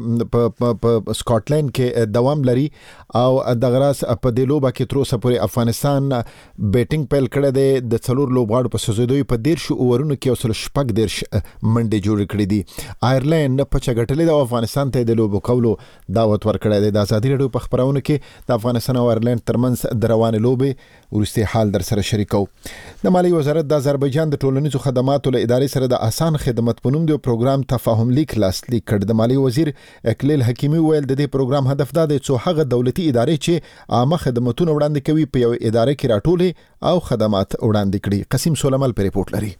په سکاټلند کې دوام لري او د غراس په دې لوبه کې تر اوسه پورې افغانستان بیټینګ پیل کړی دی. د څلور لوبغاړو په سوزیدوی په ډیر شو اورونو کې اوسل شپږ ډیر منډه جوړ کړې دي. آیرلند په چغټلې د افغانستان ته د لوبو کولو دعوت ورکړی دی. د آزادي رادیو په خبرونه کې د افغانستان او آیرلند ترمنځ د روانې لوبې ورسته حال در سره شریکو. د مالی وزارت د آذربایجان د ټولنیزو خدماتو له ادارې سره د آسان خدمت په نوم د پروګرام تفاهم لیک لاسلیک کړ. د مالی وزیر اکلیل حکیمی ویل د دې پروګرام هدف دا دی چې هغه دولتي ادارې چې عامه خدماتونه وړاندې کوي په یو ادارې کې راټولې او خدمات وړاندې کړي. قسیم سولمل په ریپورت لري.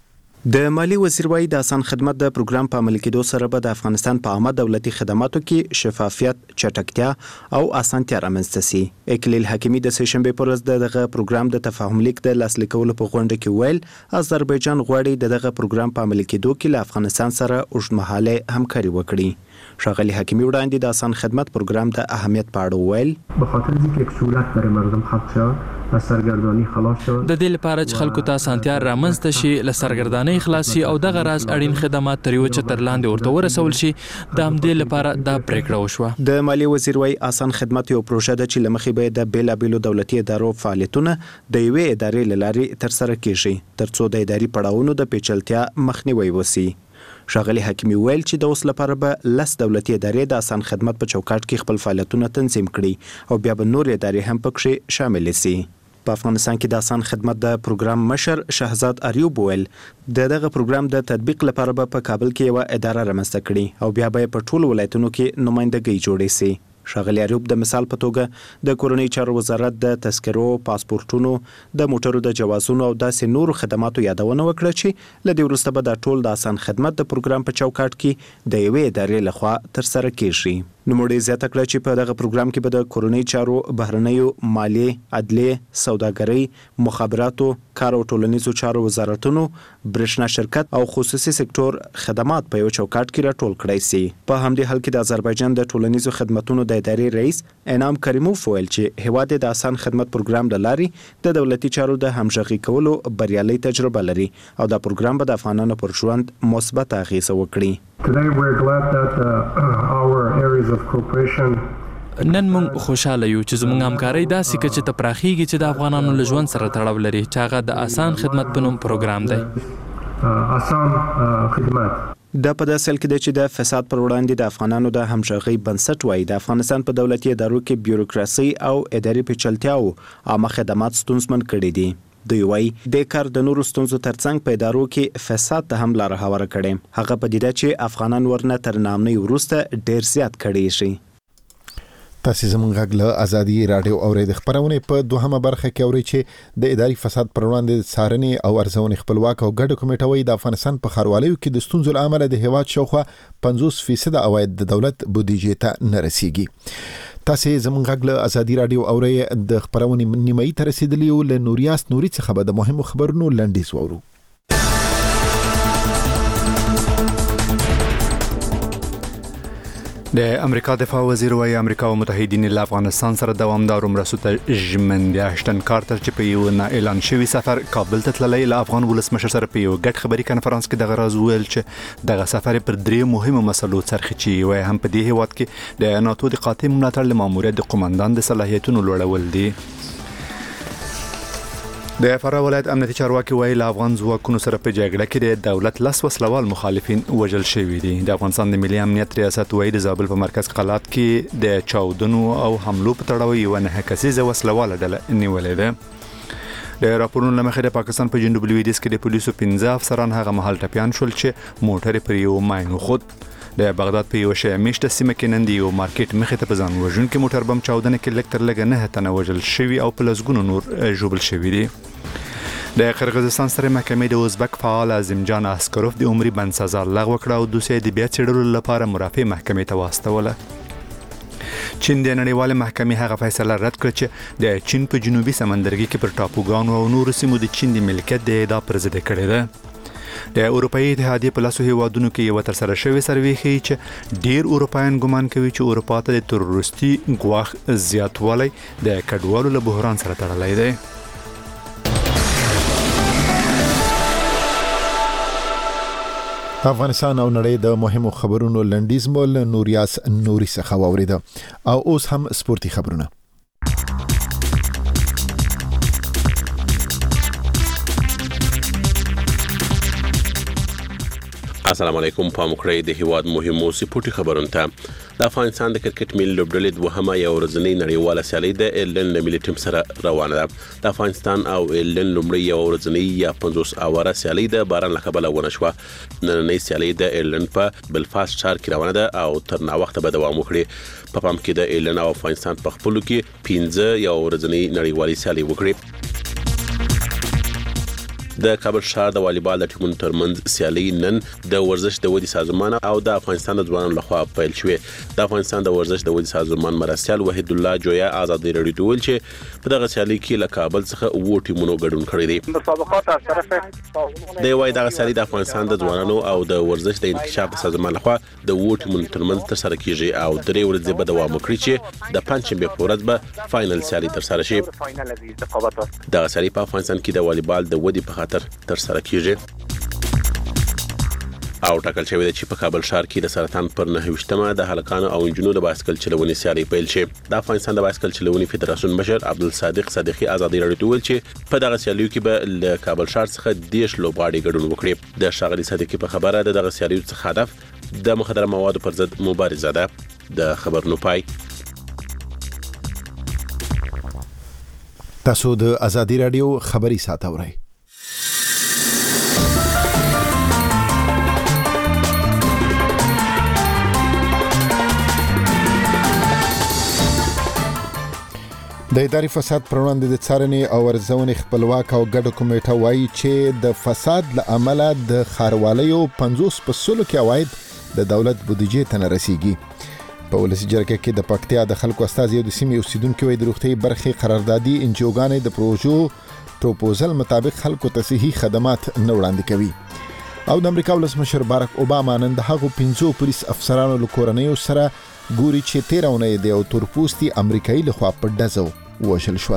د مالی وزیر وايي د آسان خدمت د پروګرام په عمل کېدو سره به د افغانستان په عامه دولتي خدماتو کې شفافیت، چټکتیا او اسانتیا رامنځته شي. اکلیل حکیمی د سه شنبه پر ورځ دغه پروګرام د تفاهم لیک د لاسلیکولو په غونډه کې ویل آذربایجان غواړي دغه پروګرام په عمل کېدو کې له افغانستان سره اوږدمهاله همکاري وکړي. شاغلی حکیمی وړاندې د آسان خدمت پروګرام د اهمیت په اړه ویل به خاطر اینکه یک سهولت برای مردم خلق شد و سرگردانی خلاص شد. د دې لپاره چې خلکو ته اسانتیا رامنځته شي، له سرګردانۍ خلاصي او دغه راز اړین خدمات تر یو چتر لاندې ورته ورسول شي. د همدې لپاره دا پریکړه وشوه. د مالی وزیر وايي آسان خدمت یو پروژه ده چې لمخې به د بیلابیلو دولتي ادارو فعالیتونه د یوې ادارې له لارې تر سره کیږي ترڅو د اداري پړاوونو د پیچلتیا مخنیوي وسی. شاغلی حکیمی ویل چې د اوس لپاره به لس دولتي ادارې د آسان خدمت په چوکاټ کې خپل فعالیتونه تنظیم کړي او بیا به نور ادارې هم پکې شامل شي. په افغانستان کې د آسان خدمت د پروګرام مشر شهزاد اریوب ویل د دغه پروګرام د تطبیق لپاره به په کابل کې یو اداره رامنځته کړي او بیا به په ټولو ولایتونو کې نمائندګي جوړې شي. شاغلی اریوب د مثال په توګه د کورنۍ چارو وزارت د تذکرو، پاسپورتونو، د موټرو د جوازونو او داسې نورو خدماتو یادونه وکړه چې لدې وروسته به د ټول د آسان خدمت د پروګرام په چوکاټ کې د یوې ادارې لخوا تر سره کیږي. نوموړي زیاته کړه چې په دغه پروګرام کې به د کورنۍ چارو، بهرنیو، مالیې، عدلیې، سوداګرۍ، مخابراتو، کار او ټولنیزو چارو وزارتونو، برېښنا شرکت او خصوصي سکتور خدمات په یو چوکاټ کې راټول کړای شي. په همدې حال کې د آذربایجان د ټولنیزو خدماتو د ادارې رئیس انعام کریموف ویل چې هیواد د آسان خدمت پروګرام له لارې د دولتي چارو د همغږي کولو بریالي تجربه لري او دا پروګرام به د افغانانو پر ژوند مثبت اغیزه وکړي. Today we're glad that uh, our areas of cooperation نن موږ خوشاله یو چې زموږ همکاري داسې کې چې ته پراخیږي چې د افغانانو له ژوند سره تړاو لري چې هغه د آسان خدمت په نوم پروګرام دی. آسان خدمت د په داسې حال کې چې د فساد پر وړاندې د افغانانو د همغږۍ بنسټ وایي د افغانستان په دولتي ادارو کې بیوروکراسي او اداري پیچلتیاو عامه خدمات ستونزمن کړي دي. دوی وایي د کار د نورو ستونزو ترڅنګ په ادارو کې فساد ته هم لاره هواره کړي. هغه پدیده چې افغانان ورنه تر نامنۍ وروسته ډیر زیات کړي شي. تاسو زموږ غږ له ازادي رادیو اورید خبرونه په دوهمه برخه کې اوري چې د اداري فساد پر وړاندې څارنې او ارزونې خپلواک او ګډه کمیټه وایي د افغانستان په ښاروالۍ کې د ستونزو له امله د هیواد شاوخوا پنځوس فیصد عواید د دولت بودیجې ته نه رسیږي. تاسو زموږ غږ له ازادي رادیو اوري د خبرونه نیمایي ته رسیدلی او له نوریاس نوري څخه به د مهمو خبرونو لنډیز وورو. د امریکا دفاع وزیر وايي امریکا او متحدین له افغانستان سره دوامدار مرستو ته ژمن دي. اشتن کارتر چې په یو نه اعلان شوی سفر کابل ته تللی له افغان ولسمشر سره په یو ګډ خبري کانفرنس کې دغه راز ویل چې دغه سفر پر درې مهمو مسلو څرخي چې وایي هم په دې هیواد کې د ناتو د قاطع ملاتړ له ماموریت د قومندان د صلاحیتونو لوړول دي. د فراه ولایت امنیتي چارواکي وایي له افغان ځواکونو سره په جګړه کې د دولت لس وسلوال مخالفین وژل شوي دي. د افغانستان د ملي امنیت ریاست وایي د زابل په مرکز قلات کې د چاودنو او حملو په تړاو یو نه کسیزه وسلواله ډله نیولې ده. د راپورونو لمخې د پاکستان په جنوب لویدیځ کې د پولیسو پنځه افسران هغه مهال ټپیان شول چې موټر پر یو ماین خود د بغداد په یو شی میشته سیمه کې نن دی یو مارکیټ مخې ته په ځان وژونکي موټر بم چاودنه کې لږ تر لږه نه تنه وژل شوي او په لسګونو نور ژوبل شوي دي. د قرغیزستان سره محکمې د ازبک فعال اعظم جان اسکروف د عمري بند سزا لغوه کړه او دوسیه د بیا څېړلو لپاره مرافع محکمې ته واستوله. چین د نړیوال محکمې هغه فیصله رد کړ چې د چین په جنوبي سمندرګي کې پر ټاپوګانو او نورو سیمو د چین د ملکیت د ادعا پر ضد کړی ده. د اروپאי اتحادیه په لاسو هیوادونو کې یو تر سره شوی سروې ښیي چې ډیر اروپایان ګمان کوي چې اروپا ته د تروریستي ګواښ زیاتوالی د کډوالو له بحران سره تړلی دی. افغانستان او نړۍ د مهمو خبرونو لنډیز مول نوریاس نوري څخه واوریده او اوس هم سپورتي خبرونه. السلام علیکم. په مخړې د هیواد مهمو سپورتي خبرونه ته د افغانستان د کرکټ ملي لوبډلې دوهمه یو ورځنۍ نړیواله سیالي د ایرلند ملي ټیم سره روانه ده. د افغانستان او ایرلند لومړی یو ورځنۍ یا پنځوس اوره سیالي د باران له کبله ونه شوه. نننۍ سیالي د ایرلند په بلفاست ښار کې روانه ده او تر ناوخته به دوام وکړي. په پام کې د ایرلند او افغانستان په خپلو کې پنځه یو ورځنۍ نړیوالې سیالي وکړي. د کابل ښار د والیبال د ټیمونو ترمنځ سیالي نن د ورزش د ودی سازمان او د افغانستان د ځوانانو لخوا پیل شوې. د افغانستان د ورزش د ودی سازمان مرستیال وحید الله جویا آزادي رادیو ویل چې په دغه سیالي کې له کابل څخه اوه ټیمونو ګډون کړی دی. مسابقات از طرف د وای دغه سیالي د افغانستان د ځوانانو او د ورزش د انکشاف سازمان لخوا د اوه ټیمونو ترمنځ تر سره کیږي او درې ورځې به دوام وکړي چې د پنځشنبه په ورځ به فائنل سیالي تر سره شي. دغه سیالي په افغانستان کې د والیبال د ودی په خاطر تر سره کیږي او ټاکل شوی دی چې په کابل ښار کې د سرطان پر نهه د هلکانو او انجونو د بایسکل چلونې سیالي پیل شي. د افغانستان د بایسکل چلونې فدراسیون مشر عبدالصادق صادقي آزادي رادیو ویل چې په دغه سیالیو کې به له کابل ښار څخه دیش لوبغاړي ګډون وکړي. د ښاغلي صادقي په خبره د دغه سیالیو څخه هدف د مخدره موادو پر ضد مبارزه ده. د خبرونو پای. تاسو د آزادي رادیو خبري ساعت اورئ. د اداري فساد پر وړاندې د څارنې او ارزونې خپلواک او ګډه کمیټه وایي چې د فساد له امله د ښاروالۍ پنځوس په سلو کې عواید د دولت بودیجې ته نه رسیږي. په ولسي جرګه کې د پکتیا د خلکو استازي او د سیمې اوسیدونکو وایي د روغتي برخې قراردادي انجوګانې د پروژو پروپوزل مطابق خلکو ته صحي خدمات نه وړاندې کوي. او د امریکا ولسمشر باراک اوباما نن د هغو پنځو پولیس افسرانو له کورنیو سره ګوري چې تیره اونۍ د یو تورپوستي امریکایي لخوا په ډزو وشل شول.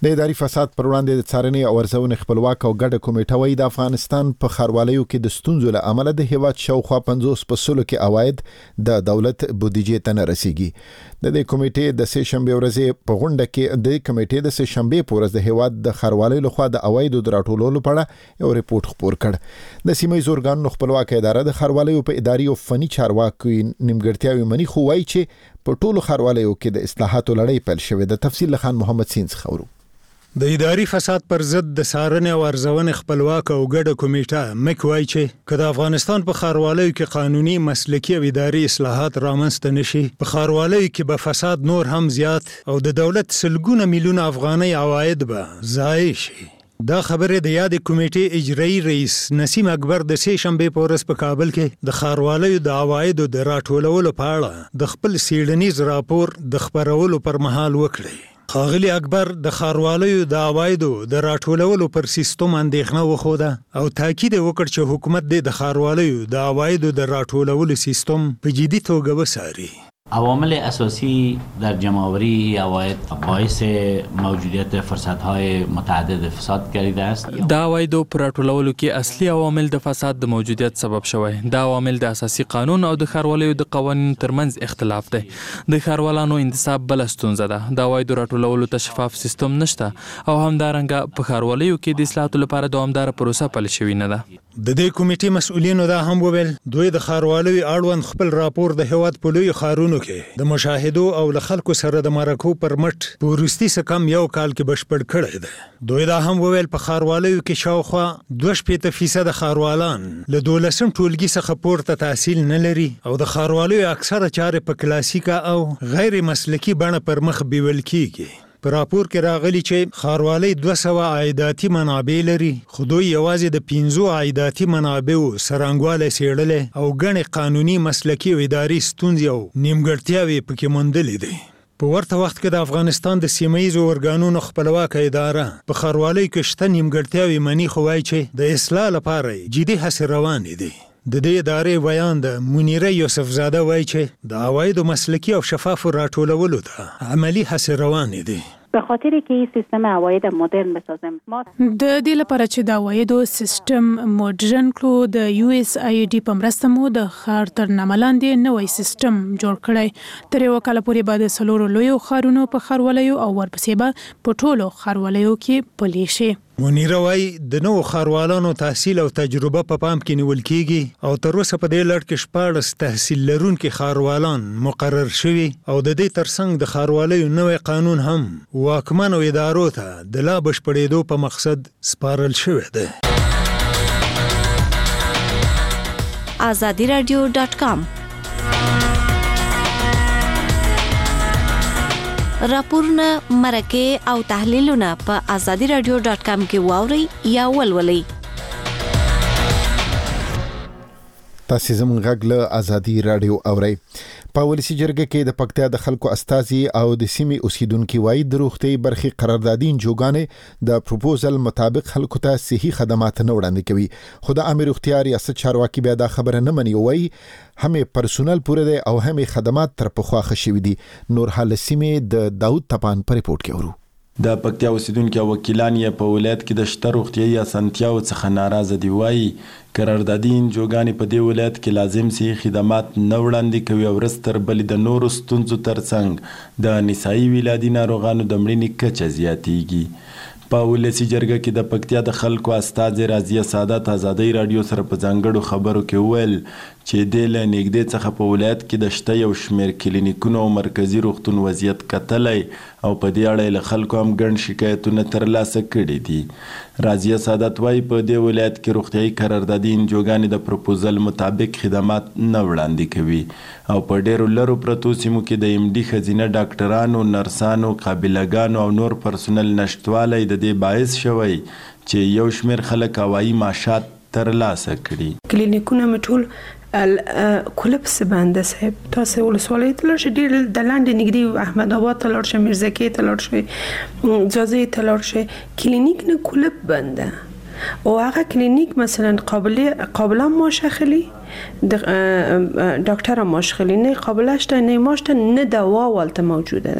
د اداري فساد پر وړاندې د څارنې او ارزونې خپلواک او ګډه کمیټه وایي د افغانستان په ښاروالیو کې د ستونزو له امله د هیواد شاوخوا پنځوس په سلو کې عواید د دولت بودیجې ته نه رسیږي. د دې کمیټې د سه شنبه ورځې په غونډه کې د کمیټې د سه شنبه په ورځ د هیواد د ښاروالیو لخوا د عوایدو د راټولولو په اړه یو ریپورت خپور کړ. د سیمه ییزو ارګانونو خپلواک اداره د ښاروالیو په اداري او فني چارواکو نیمګړتیاوې مني، خو وایي چې په ټولو ښاروالیو کې د اصلاحاتو لړۍ پیل شوې ده. تفصیل له خان محمد سین څخه ورو. د اداري فساد پر ضد د څارنې او ارزونې خپلواک او ګډه کمیټه مک وایي چې که د افغانستان په ښاروالیو کې قانوني، مسلکي او اداري اصلاحات رامنځته نشي، په ښاروالیو کې به فساد نور هم زیات او د دولت سلګونه میلیونه افغانۍ عواید به ضایع شي. دا خبره د یاد کمیټې اجرایی رئیس نسیم اکبر د سه شنبه په ورځ په کابل کې د ښاروالیو د عوایدو د راټولولو په اړه د خپل څېړنیز راپور د خپرولو پر مهال وکړي. ښاغلي اکبر د ښاروالیو د عوایدو د راټولولو پر سیستم اندېښنه وښوده او تاکید وکړ چې حکومت د ښاروالیو د عوایدو د راټولولو سیستم په جدي توګه وڅاري. عوامل اساسی در جمع‌آوری عواید باعث موجودیت فرصت‌های متعدد فساد گردیده است. دا عوایدو پر راټولولو کې اصلي عوامل د فساد د موجودیت سبب شوی. دا عوامل د اساسي قانون او د ښاروالیو د قوانینو ترمنځ اختلاف دی. د ښاروالانو انتصاب بل ستونزه ده. د عوایدو راټولولو ته شفاف سیستم نشته او همدارنګه په ښارولیو کې د اصلاحاتو لپاره دوامداره پروسه پلي شوې نه ده. د دې کمیټې مسؤلینو دا هم وویل دوی د ښاروالیو اړوند خپل راپور د هیواد په لویو ښارونو کې د مشاهدو او له خلکو سره د مرکو پر مټ په وروستي څه کم یو کال کې بشپړ کړی دی. دوی دا هم وویل په ښاروالیو کې شاوخوا دوه شپېته فیصده ښاروالان له دولسم ټولګي څخه پورته تحصیل نه لري او د ښاروالیو اکثره چارې په کلاسیکه او غیر مسلکي بڼه پر مخ بیول کیږي. په راپور کې راغلي چې ښاروالی دوه سوه عایداتي منابع لري، خو دوی یوازې د پنځو عایداتي منابعو څرنګوالی څېړلی او ګڼې قانوني، مسلکي او اداري ستونزې او نیمګړتیاوې پکې موندلې دي. په ورته وخت کې د افغانستان د سیمه ییزو ارګانونو خپلواکه اداره په ښاروالیو کې شته نیمګړتیاوې مني، خو وایي چې د اصلاح لپاره جدي هڅې روانې دي. د دې ادارې بیان د منیره یوسف زاده وایي چې د عوایدو مسلکي او شفافو راټولولو ته عملی هڅې روانې دي. به خاطر که سیستم عواید مدرن بسازیم ما د دې لپاره چې د عوایدو سیستم مدرن کړو د یو اس ای ډي په مرسته مو د ښار تر نامه لاندې نوی سیستم جوړ کړی. تر یو کال پورې به د څلورو لویو ښارونو په ښاروالیو او ورپسې به په ټولو ښاروالیو کې پلی شي. منیره وایي د نوو ښاروالانو تحصیل او تجربه په پام کې نیول کیږي او تر اوسه په دې لړ کې شپاړس تحصیل لرونکي ښاروالان مقرر شوي او د دې ترڅنګ د ښاروالیو نوی قانون هم واکمنو ادارو ته د لا بشپړېدو په مقصد سپارل شوی دی. آزادی رادیو ډاټ کام راپورونه، مرکې او تحلیلونه په آزادی رادیو ډاټ کام کې واورئ یا ولولئ. تاسو زموږ غږ له آزادی رادیو اورئ. په ولسی جرګه کې د پکتیا د خلکو استازي او د سیمې اوسیدونکو وایي د روغتي برخې قراردادي انجوګانې د پروپوزل مطابق خلکو ته صحي خدمات نه وړاندې کوي. خو د امیر اختیار ریاست چارواکي بیا دا خبره نه مني، وایي هم پرسونل پوره دي او هم خدمات تر پخوا خشوي دي. نور حال سیمې د داوود تپان پر ریپورت کې ورو. د پکتیا اوسیدونکو وکیلان یې په ولایت کې د شته روغتیايي اسانتیاو څخه ناراضه دي. وایي قراردادي انجوګانې په دې ولایت کې لازم صحي خدمات نه وړاندې کوي او ورځ تر بلې د نورو ستونزو ترڅنګ د نسایي ولادي ناروغانو د مړینې کچه زیاتیږي. په ولسی جرګه کې د پکتیا د خلکو استازي راضیه سعادت آزادۍ رادیو سره په ځانګړو خبرو کې وویل چې د له نږدې څخه په ولایت کې د شته یو شمېر کلینیکونو او مرکزي روغتون وضعیت کتلی او په دې اړه له خلکو هم ګڼ شکایتونه ترلاسه کړي دي. راضیه سعادت وایي په دې ولایت کې روغتیايي قراردادي انجوګانې د پروپوزل مطابق خدمات نه وړاندې کوي او په ډېرو لرو پرتو سیمو کې د ایم ډي ښځینه ډاکټرانو، نرسانو، قابلګانو او نور پرسونل نشتوالی د دې باعث شوی چې یو شمېر خلک هوایي معاشات ترلاسه کړي. کلینیکونه مې ټول کلب سبنده صاحب تاسو ولسوالۍ ته لاړ شئ، ډېر د لاندې نږدې احمد آباد ته لاړ شئ، میرزکې ته لاړ شئ، ځاځي ته لاړ شئ، کلینیک نه کلب بنده او هغه کلینیک مثلا قابل قابلا ماش اخلي دکتر ماش خلی نه قابلش تا نه ماش تا نه دوا والته موجوده ده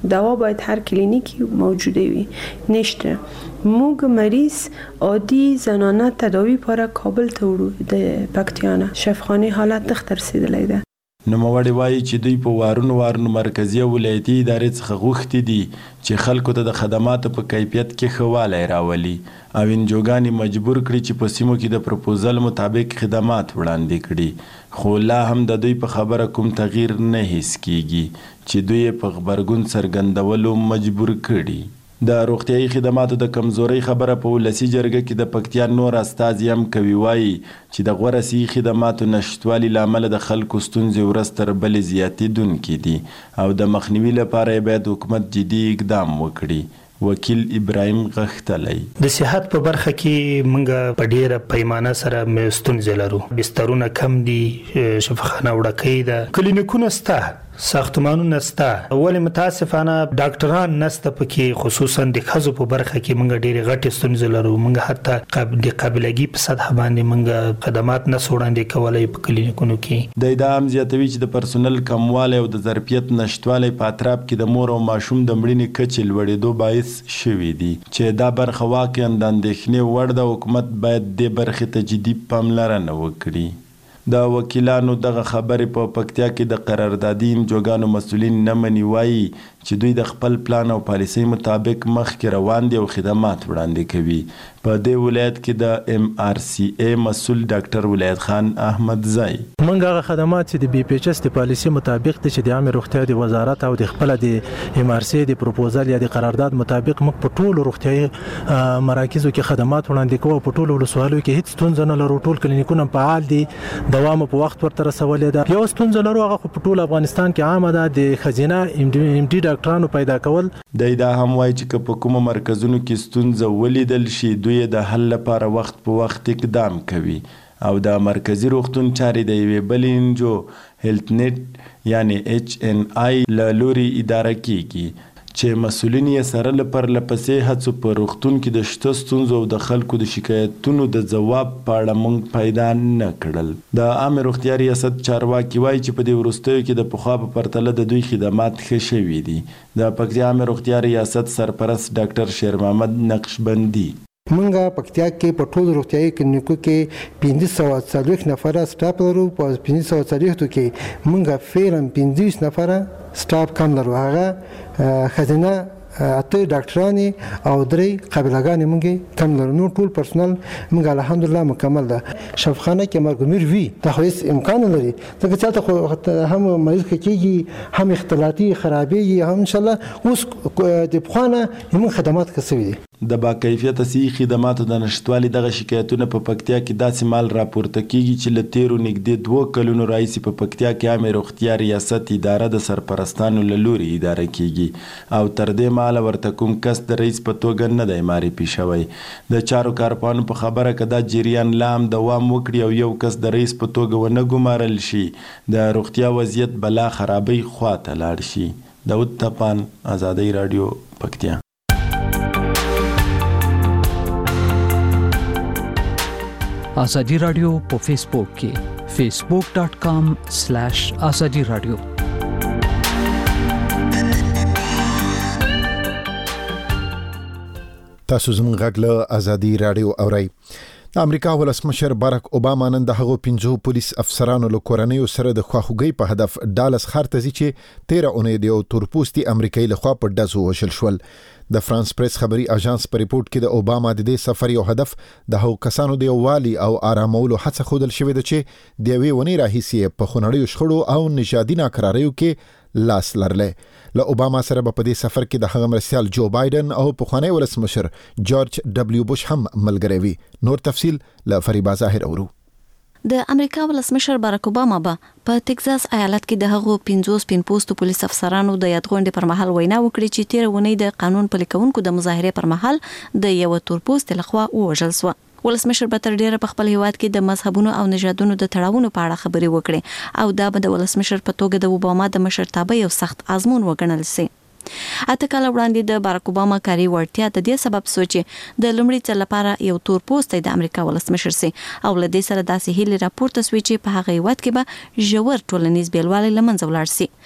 دوا باید هر کلینیکی موجوده وي نشته. موږ مریض عادی زنانه تداوی پاره کابل ته وړو د پکتیانه شفاخانه حالت تخت رسیدلی ده. نوموړی وایي چې دوی په وارونو وارونو مرکزي او ولایتي ادارې څخه غوښتي دي چې خلکو ته د خدماتو په کیفیت کې ښه والی راولي او انجوګانې مجبور کړي چې په سیمو کې د پروپوزل مطابق خدمات وړاندې کړي، خو لا هم د دوی په خبره کوم تغییر نه حس کیږي چې دوی په غبرګون څرګندولو مجبور کړي. د روغتیايي خدماتو د کمزوري خبره په ولسی جرګه کې د پکتیا نور استازي هم کوي، وایي چې د غوره صحي خدماتو نشټوالي لامل د خلکو ستونزې ورځ تر بلې زیاتېدونکې دي او د مخنیوي لپاره باید حکومت جدي اقدام وکړي. وکیل ابراهیم غختلی: د صحت په برخه کې موږ په ډیره پیمانه سره ستونزې لرو. بسترونه کم دي، شفاخانه وړکۍ ده، کلینیکونه سته، ساختمانونه سته، ولې متاسفانه ډاکټران نسته پکې، خصوصا د ښځو په برخه کې موږ ډېرې غټې ستونزې لرو. موږ حتی د قابلګي په سطح باندې موږ خدمات نه سو وړاندې کولی په کلینیکونو کې. دی دا هم زیاتوي چې د پرسونل کموالی او د ظرفیت نشتوالی په اطراف کې د مور او ماشوم د مړینې کچې لوړېدو باعث شوي دي چې دا برخه واقعا د اندېښنې وړ ده. حکومت باید دې برخې ته جدي پاملرنه وکړي. د وکیلانو دغه خبرې په پکتیا کې د قراردادي انجوګانو مسؤلین نه مني، وایي چې دوی د خپل پلان او پالیسۍ مطابق مخکې روان دي او خدمات وړاندې کوي. په دې ولایت کې د ام آر سی ای مسؤل ډاکټر ولایت خان احمد زای: موږ هغه خدمات چې د بي پی ایچ اس د پالیسۍ مطابق دي چې د عامه روغتیا د وزارت او د خپل د ام آر سی د پروپوزل یا د قرارداد مطابق موږ په ټولو روغتیايي مراکزو کې خدمات وړاندې کوو. په ټولو ولسوالیو کې هیڅ ستونزه نه لرو، ټول کلینیکونه فعال دي، دوام په وخت ورته رسولې ده. یو ستونزه لرو هغه په ټول افغانستان کې عامه ده، د خزینه ام ډي ډاکټرانو پیدا کول. دی دا هم وایي چې که په کومو مرکزونو کې ستونزه ولیدل شي دوی د حل لپاره وخت په وخت اقدام کوي او د مرکزی روغتون چارې د یوې بلې انجو هیلت نت یعنی ایچ ان آی له لوري اداره کیږي چې مسؤلین یې سره له پرله پسې هڅو په روغتون کې د شته ستونزو او د خلکو د شکایتونو د ځواب په اړه موږ پیدا نه کړل. د عامه روغتیا ریاست چارواکي وایي چې په دې وروستیو کې د پخوا په پرتله د دوی خدمات ښه شوي دي. د پکتیا عامه روغتیا ریاست سرپرست ډاکټر شیر محمد نقشبندي: منګه پکتیا کې په ټولو روغتیايي کلینیکو کې پنځه سوه څلوېښت نفره سټاف لرو. په پنځه سوه څلوېښتو کې منګه فعلا پنځه ویشت نفره سټاف کم لرو. هغه خزینه اته ډاکټرانې او درې قابلګانې موږ کم لرو. نو ټول پرسونل موږ الحمدلله مکمل ده. شفاخانه کې مرګ وي دا خو هیڅ امکان نه لري، ځکه چې هلته خو هم مریض کېږي، هم اختلاطي خرابېږي، هم انشاءالله اوس د پخوانه موږ خدمات ښه سوي دي. د باکیفیته صحي خدماتو د نشټوالي دغه شکایتونه په پکتیا کې داسې مال راپورته کیږي چې له تیرو نږدې دوه کلونو راهیسې په پکتیا کې عامه روغتیا ریاست اداره د سرپرستانو له لوري اداره کیږي او تر دې مهاله ورته کوم کس د رئیس په توګه نه دی معرفي شوی. د چارو کارپانو په خبره که دا جریان لا هم دوام وکړي او یو کس د رئیس په توګه ونه ګمارل شي د روغتیا وضعیت بلا خرابۍ خواته لاړ شي. داود تپان، آزادۍ راډیو، پکتیا. آزادی رادیو په فیسبوک کې فیسبوک ډاٹ کام سلیش آزادی رادیو. تاسو زموږ غږ له آزادی رادیو اورئ. د امریکا ولسمشر باراک اوباما نن د هغو پنځو پولیس افسرانو له کورنیو سره د خواخوږۍ په هدف ډالس ښار ته ځي چې تیره اونۍ د یو تورپوستي امریکایي لخوا په ډزو وژل شول. د فرانس پریس خبري اژانس په ریپورت کې د اوباما د دې سفر یو هدف د هغو کسانو د یووالي او آرامولو هڅه ښودل شوې ده چې د یوې ونې راهیسې په خونړیو شخړو او نژادي ناکراریو کې لاس لرلی. له اوباما سره به په دې سفر کې د هغه مرستیال جو بایدن او پخوانی ولسمشر جورج ډبلیو بوش هم ملګری وي. نور تفصیل له فریبا ظاهر اورو. د امریکا ولسمشر باراک اوباما به په ټکزاس ایالت کې د هغو پنځوس سپین پوستو پولیس افسرانو د یادغونډې پر مهال وینا وکړي چې تیر ونې د قانون پلي کوونکو د مظاهرې پر مهال د یو تورپوست لخوا ووژل شو. ولسمشر به تر ډیره په خپل هیواد کې د مذهبونو او نژادونو د تړاوونو په اړه خبرې وکړي او دا به د ولسمشر په توګه د اوباما د مشرتابه یو سخت آزمون وګڼل شي. اته کال وړاندې د باراک اوباما کاري وړتیا د دې سبب سوچي د لومړي ځل لپاره یو تور پوسټ د امریکا ولسمشر سي او له دې سره داسې هیله راپورته سوي چې په هغه وخت کې به ژور ټولنیز بیلوالی لمنځه ولاړ شي.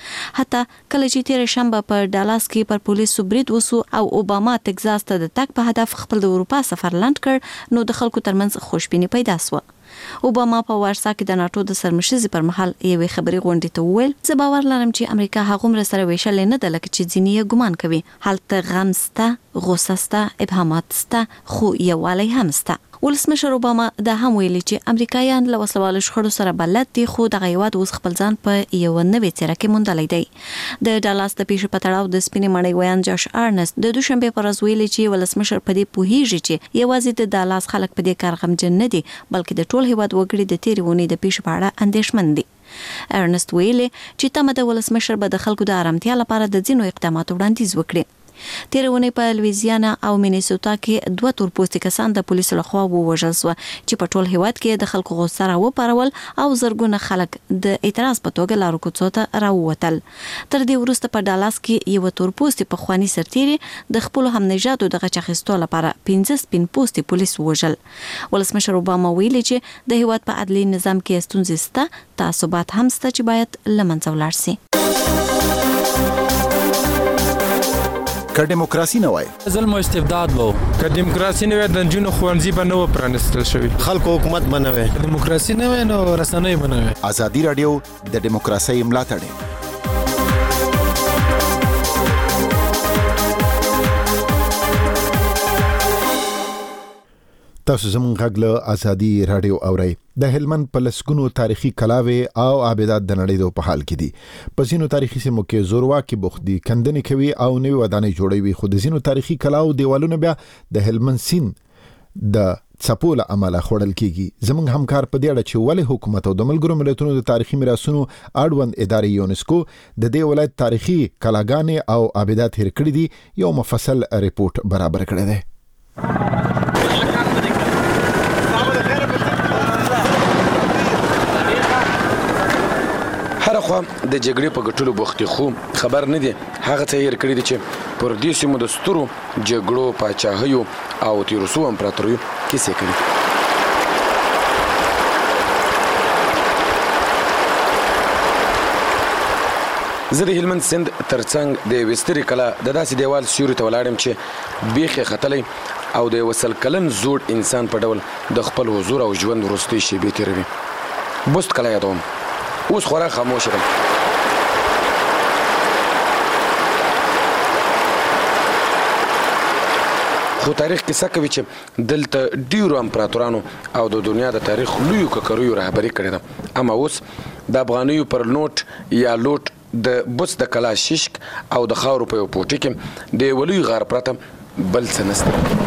حتی کله چې تیر شنبه په ډالاس کې پر پولیسو برید وسو او اوباما ټکزاس ته د تګ په هدف خپل د اروپا سفر لاند کړ نو د خلکو ترمنځ خوشبیني پیدا شوه. اوباما په وارسا کې د ناتو د سرمشيزي پر مهال یوې خبري غونډې ته وویل زه باور لرم چې امریکا هغومره سره ویشل نه ده لکه چې ځینې یې ګمان کوي. هلته غم سته، غوسه سته، ابهامات سته، خو یووالی هم سته. ولسمشر اوباما دا هم ویلي چې امریکایان له وسلوالو شخړو سره بلد دي خو دغه هیواد اوس خپل ځان په یو نوې څېره کې موندلی دی. د ډالاس د پیښې په تړاو د سپینې مړۍ ویان جاش ارنست د دوشنبې په ورځ ویلي چې ولسمشر په دې پوهیږي چې یوازې د ډالاس خلک په دې کار غمجن نه دي بلکې د ټول هیواد وګړي د تیرې اونۍ د پیښې په اړه اندېښمن دي. ارنست ویلي چې تمه د ولسمشر به د خلکو د آرامتیا لپاره د ځینو اقداماتو وړاندیز وکړي. تیرونه په لویزیانا او مینیسوټا کې دوه تور پوستي کسان د پولیسو لخوا ووژل شو چې په ټول هیواد کې د خلکو غوسه راوپارول او زرګونه خلک د اعتراض په توګه لارو کوڅو ته راووتل. تر دې وروسته په ډالاس کې یو تور پوستي په خواني سرتيري د خپل همنژادو د غچ اخیستو لپاره پنځه سپین پوستي پولیس وژل. ولسمشر اوباما ویلي چې د هیواد په عدلي نظام کې ستونزې سته، تعصبات هم سته چې باید لمنځه ولاړ شي. که دیموکراسي نه وای ظلم او استبداد وو، که دیموکراسي نه وای د جنونو خوانځي به نه پرانستل شوی، خلکو حکومت بنوي، دیموکراسي نه وای نو رسنۍ بنوي. ازادي رادیو د دیموکراسي ملاتړ تاسو زموږ غږ له ازادي رادیو اورئ. د هلمند په لسګونو تاریخي کلاوي او آبادات د نړۍ په حال کې دي. په ځینو تاریخي سیمو کې زورواکي بوخت دي، کندنې کوي او نوې ودانۍ جوړوي، خو د ځینو تاریخي کلاو دیوالونه بیا د هلمند سیند د څپو له امله خوړل کیږي. زموږ همکار په دې اړه چې ولې حکومت او د ملګرو ملتونو د تاریخي میراثونو اړوند ادارې یونسکو د دې ولایت تاریخي کلاګانې او آبادات هېر کړي دي یو مفصل ریپورت برابر کړی دی. هر خو د جګړې په ګټلو بوختي خو خبر نه دي هغه څه یې کړی دي چې پر دې سیمو د سترو جګړو پاچاهیو او تیروسو امپراتوریو کیسې کوي. زه د هلمند سیند ترڅنګ د وستري کلا د داسې دیوال سیوري ته ولاړم چې بیخي ختلی او د وسل کلن زوړ انسان په ډول د خپل حضور او ژوند وروستۍ شېبې تېروي. بست کلا یادوم، اوس خورا خاموش یم. خو تاریخ کیسه کوي چې دلته ډیرو امپراتورانو او د دنیا د تاریخ لویو ککریو رهبري کړې ده. اما اوس د افغانیو پر نوټ یا لوټ د بوس د کلا شیشک او د خاورو په یو پوټي کې د ولوی غار پرته بل څه نشته.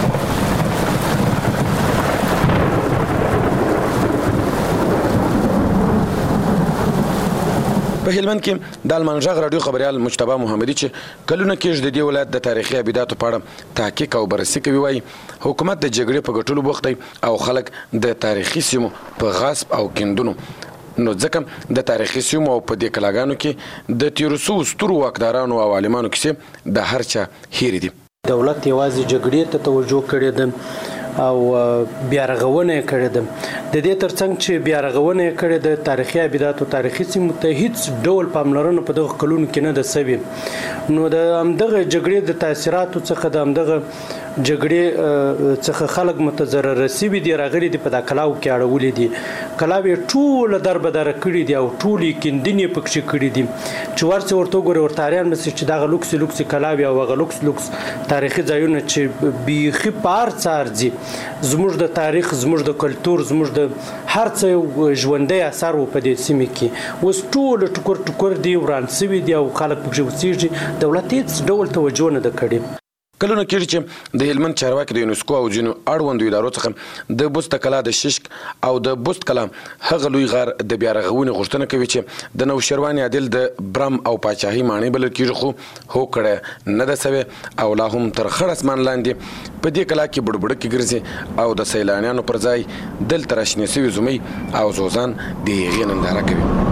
په هلمند کې د المنجغ رادیو خبريال مجتبی محمدي چې کلونه کې د دې ولایت د تاریخي ابیداتو په اړه تحقیق او بررسي کوي وایي حکومت د جګړې په ګټلو بوخت دی او خلک د تاریخي سیمو په غصب او کیندونو. نو ځکه د تاریخي سیمو او په دې کلاګانو کې د تیروسو سترو واکدارانو او عالمانو کیسې د هر چا هېرې دي. دولت یوازې جګړې ته توجه کړې ده او بیا رغونه کړې ده. د دې ترڅنګ چې بیا رغونه کړې ده تاریخي ابیدات او تاریخي سیمو ته هیڅ ډول پاملرنه په دغه کلونو کې نه ده سوي. نو د همدغه جګړې د تاثیراتو څخه د همدغه جګړې څخه خلک متضرر رسیدي دي، راغلي دي په دا کلاو کې اړولې دي. کلاوي ټول دربدر کړي دي او ټولې کیندنې پکې کړي دي چې ورڅ ورته ګوري ورتاریان مس چې دا لوکس لوکس کلاوي او غ لوکس لوکس تاریخي ځایونه چې بیخي پار څارځي زموږ د تاریخ، زموږ د کلتور، زموږ د هر څه ژوندۍ اثر و په دې سیمه کې اوس ټول ټکر ټکر دی وران سوي دي او خلک پکې اوسېږي. دولت هیڅ ډول توجه نه ده کړې. کلونه کېږي چې د هلمند چارواکي د یونسکو او ځینو اړوندو ادارو څخه د بست کلا د ششک او د بست کلا هغه لوی غار د بیا رغونې غوښتنه کوي چې د نوشروان عادل د برم او پاچاهي معنی بلل کېږي، خو هو کړه نه ده سوی او لا هم تر خړ اسمان لاندې په دې کلا کې بډبډکې ګرځي او د سیلانیانو پر ځای دلته راشنې سوي زمۍ او زوزان د هغې ننداره کوي.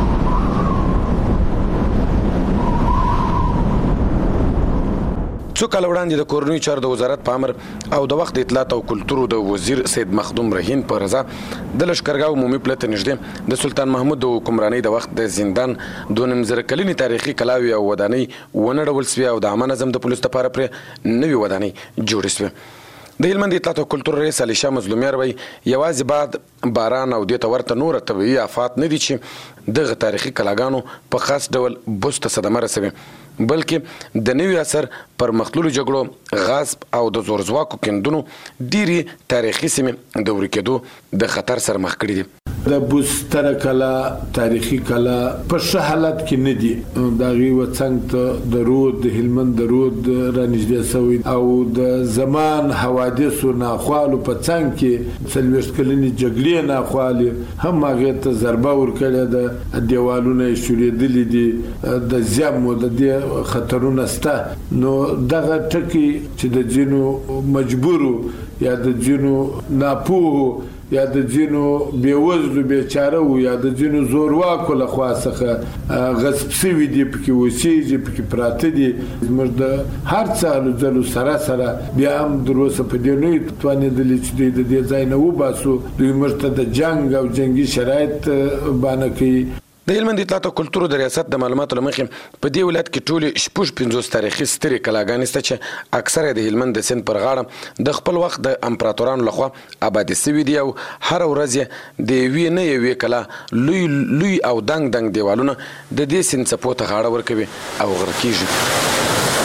څوک کال وړاندې د کورنیو چارو د وزارت په امر او د وخت اطلاعات او کلتور د وزیر سید مخدوم رهین په رضا د لشکرګاه عمومي پلته نږدې د سلطان محمود د حکمرانۍ د وخت د زندان دوه نیم زره کلنې تاریخي کلاوي او ودانۍ ونړول سوې او د عامه نظم د پولیسو لپاره پرې نوې ودانۍ جوړې سوې. د هلمند اطلاعات او کلتور رئیس علي شاه مظلومیار وایي یوازې بعد باران او دې ته ورته نور طبیعي آفات نه دي چې دغه تاریخي کلاګانو په خاص ډول بست ته صدمه رسوي، بلکې د نوي اثر پر مخلولو جګړو، غصب او د زورځواکو کیندونو ډېرې تاریخي سیمې د ورکېدو د خطر سره مخ کړي دي. د بستر کلا تاریخي کلا په ښه حالت کې نه دي. د هغې وڅنګ ته د رود د هلمند د رود رانږدې سوی او د زمان حوادثو ناخوالو په څنګ کې څلوېښت کلنې جګړې ناخوالې هم هغې ته ضربه ورکړې ده، دیوالونه یې شورېدلي دي، د زیام و د دې خطرونه شته. نو دغه ټکي چې د ځینو مجبورو یا د ځینو ناپوهو یا د ځینو بېوزلو بیچاره وو یا د ځینو زورواکو لخوا څخه غصب سوي دي، پکې اوسېږي، پکې پراته دي. زموږ د هر څه هلو ځلو سره سره بیا هم تر اوسه په دې نه یو توانېدلي چې دوی د دې ځای نه وباسو. دوی موږ ته د جنګ او جنګي شرایط بانه کوي. د هلمند اطلاعات او کلتور د ریاست د معلوماتو له مخې په دې ولایت کې ټولې شپږ پنځوس تاریخي سترې کلاګانې شته چې اکثره د هلمند د سیند پر غاړه د خپل وخت د امپراتورانو لخوا آبادې شوي دي او هره ورځ یې د یوې نه یوې کلا لوی لوی او دنګ دنګ دیوالونه د دې سیند څپو ته غاړه ورکوي او غرق کېږي.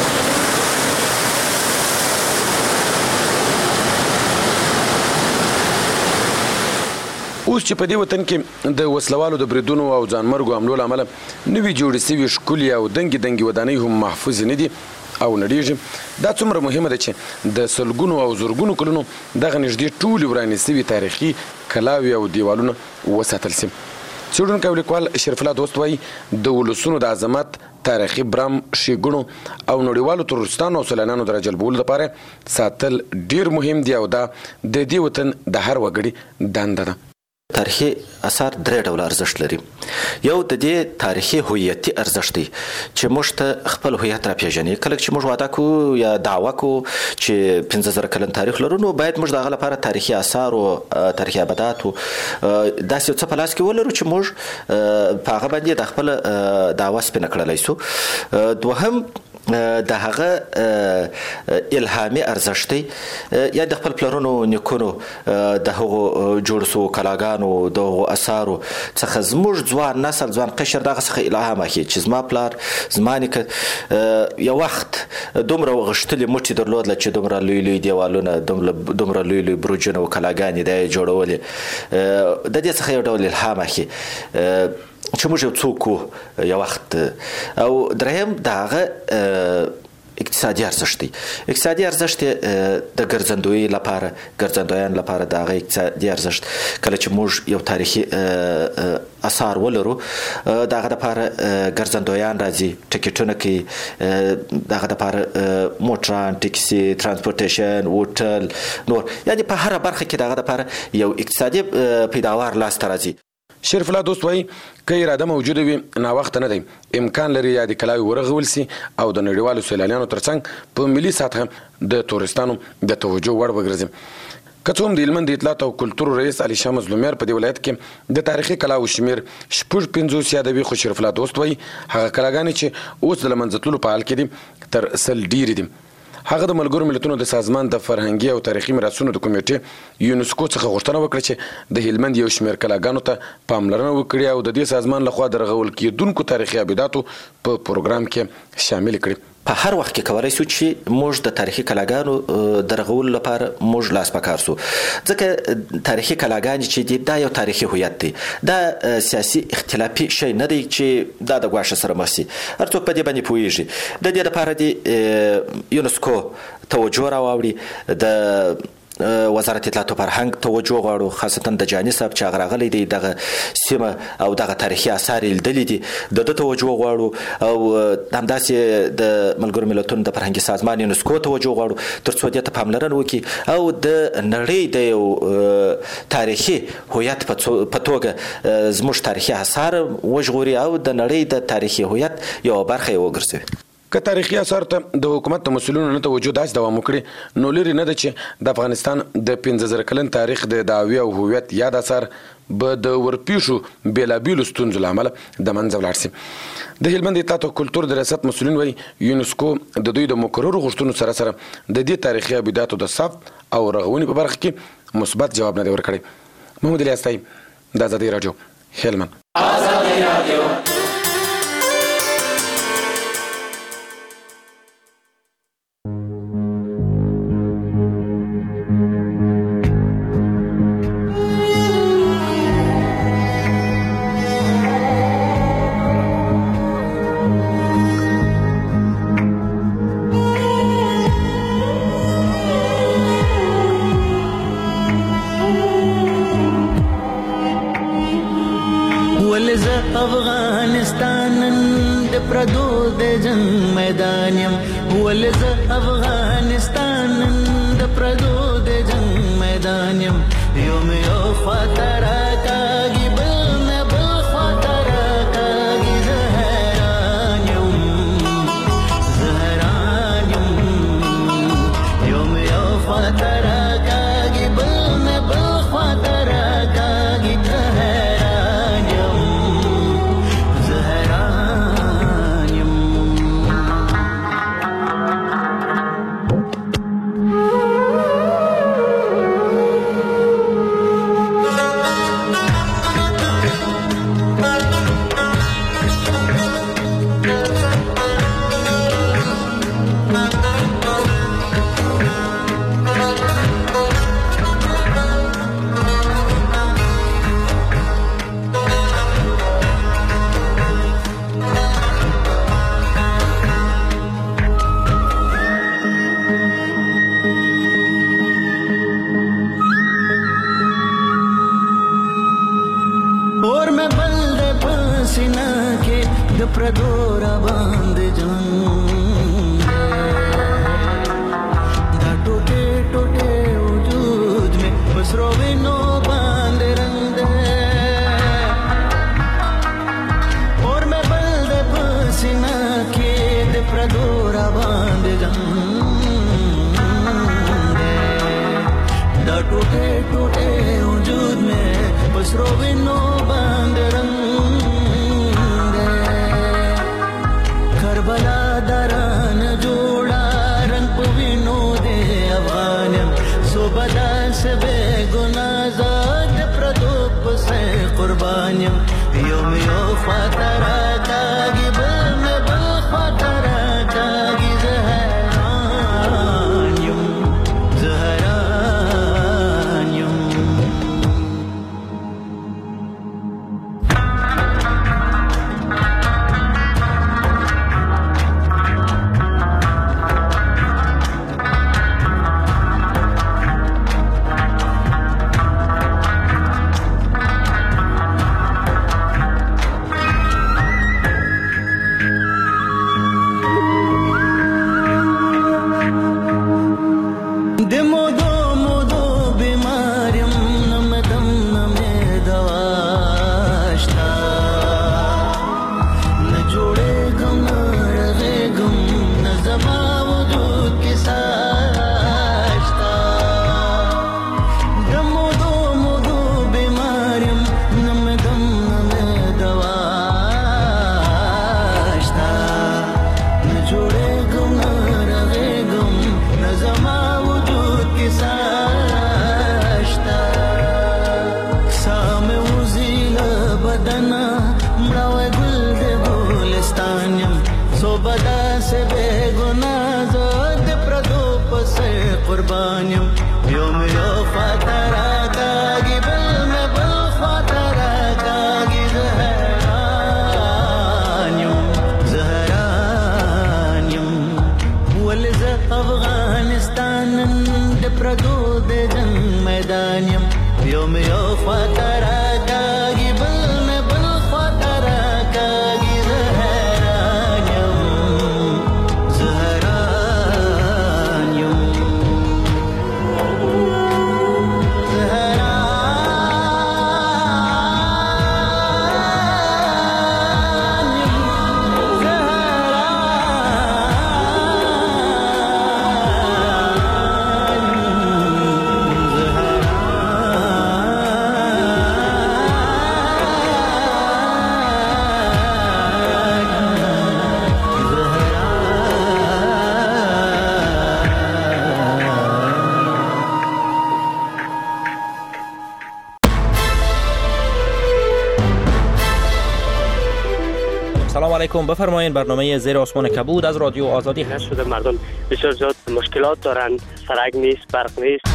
اوس چې په دې وطن کې د وسلوالو د بریدونو او ځانمرګو حملو له امله نوي جوړې سوي ښکلي او دنګې دنګې ودانۍ هم محفوظې نه دي او نړېږي. دا څومره مهمه ده چې د سلګونو او زرګونو کلونو دغه نږدې ټولې ورانې سوي تاریخي کلاوي او دیوالونه وساتل شي. څېړونکی او لیکوال شریف الله دوست وایي د ولسونو د عظمت، تاریخي برم، ښېګڼو او نړیوالو تورستانو او سیلانیانو د راجلبولو لپاره ساتل ډېر مهم دي او دا د دې وطن د هر وګړي دنده ده. تاریخي اثار درې ډوله ارزښت لري. یو د دې تاریخي هویتي ارزښت دی چې موږ ته خپل هویت راپېژني. کله چې موږ واده کوو یا دعوه کوو چې پنځه زره کلن تاریخ لرو، نو باید موږ د هغه لپاره تاریخي اثار او تاریخي ابدات او داسې څه په لاس کې ولرو چې موږ په هغه باندې د خپل دعوه سپینه کړلی سو. دوهم د هغه الهامي ارزښت دی، یا د خپل پلرونو نیکونو د هغو جوړ سوو کلاګانو د هغو اثارو څخه زموږ ځوان نسل، ځوان قشر دغه څخه الهام اخلي چې زما پلار، زما نیکه یو وخت دومره غښتلي موټي درلودله چې دومره لوی لوی دیوالونه، دومره لوی لوی برجونه او کلاګانې د یې جوړولې. د دې څخه یو ډول الهام اخلي چې موږ یو څوک وو یو وخت. او دریم د هغه اقتصادي ارزښت دی. اقتصادي ارزښت د ګرځندوی لپاره، ګرځندویان لپاره د هغه اقتصادي ارزښت کله چې موږ یو تاریخي اثار ولرو، د هغه لپاره ګرځندویان راځي، ټکټونه کوي، د هغه لپاره موټران، ټکسي، ترانسپورټیشن، هوټل، نور، یعنې په هره برخه کې د هغه لپاره یو اقتصادي پیداوار لاسته راځي. شریف الله دوست وایي که اراده موجوده وي ناوخته نه دی، امکان لري یا د کلاوي ورغول سي او د نړیوالو سیلانیانو ترڅنګ په ملي سطحه د تورستانو د توجه وړ وګرځي. که څه هم د هلمند اطلاعات او کلتور رئیس علي شاه مظلومیار په دې ولایت کې د تاریخي کلاوو شمېر شپږ پنځوس یادوي، خو شریف الله دوست وایي هغه کلاګانې چې اوس د له منځه تللو په حال کې دي تر سل ډېرې دي. هغه د ملګرو ملتونو د سازمان د فرهنګي او تاریخي میراثونو د کمیټې یونسکو څخه غوښتنه وکړه چې د هلمند یو شمېر کلاګانو ته پاملرنه وکړي او د دې سازمان لخوا د رغول کېدونکو تاریخي ابداتو په پروګرام کې شامل کړي. په هر وخت کې کولای شو چې موږ د تاریخي کلاګانو د رغولو لپاره موږ لاس پکار سو، ځکه تاریخي کلاګانې چې دي دا یو تاریخي هویت دی، دا سیاسي اختلافي شی نه دی چې دا د ګواښ سره مخ شي. هر څوک په دې باندې پوهیږي. د دې لپاره دی یونسکو توجه راوړي، د وزارت اطلاعات او فرهنګ توجه غواړو، خاصتا د جاني صاحب چې هغه راغلی دی دغه سیمه او دغه تاریخي آثار یې لیدلي دي، د ده توجه غواړو او همداسې د ملګرو ملتونو د فرهنګي سازمان یونسکو توجه غواړو تر څو دې ته پاملرنه وکړي او د نړۍ د یو تاریخي هویت په توګه زموږ تاریخي آثار وژغوري او د نړۍ د تاریخي هویت یوه برخه یې وګرځوي. که تاریخي اثار ته د حکومت د مسولینو نه توجه داسې دوام وکړي نو لري نه ده چې د افغانستان د پنځه زره کلن تاریخ د دعوی او هویت یاد اثار به د ورپېښو بېلابېلو ستونزو له امله د منځه ولاړ شي. د هلمند اطلاعات او کلتور د ریاست مسولین وایي یونسکو د دوی د مقررو غوښتنو سره سره د دې تاریخي ابداتو د ثبت او رغونې په برخه کې مثبت جواب نه دی ورکړی. محمد الیاس د آزادۍ راډیو هلمند. آزادۍ راډیو سلام علیکم. بفرمایید برنامه زیر آسمان کبود از رادیو آزادی هست. شده مردم بسیار زیاد مشکلات دارن، سرک نیست، برق نیست.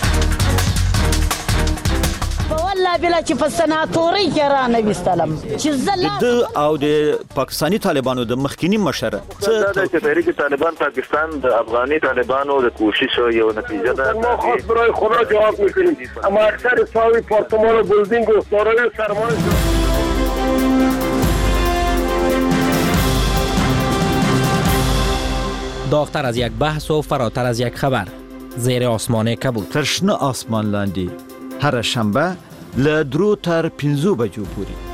والله بلا چې په سناتوري کې را نه وستلم چې زلا د او د پاکستانی طالبانو د مخکینی مشر څه د تحریک طالبان پاکستان د افغاني طالبانو د کوشش یو نتیجه ده. ما خاص برای خدا جواب میکنیم، اما اکثر ساوی پارتمان و بلدینگ و دارای سرمایه داغتر از یک بحث و فراتر از یک خبر. زیر آسمان کبود. تر شنه آسمان لاندې هر شنبه له درو تر پنځو بجو پورې.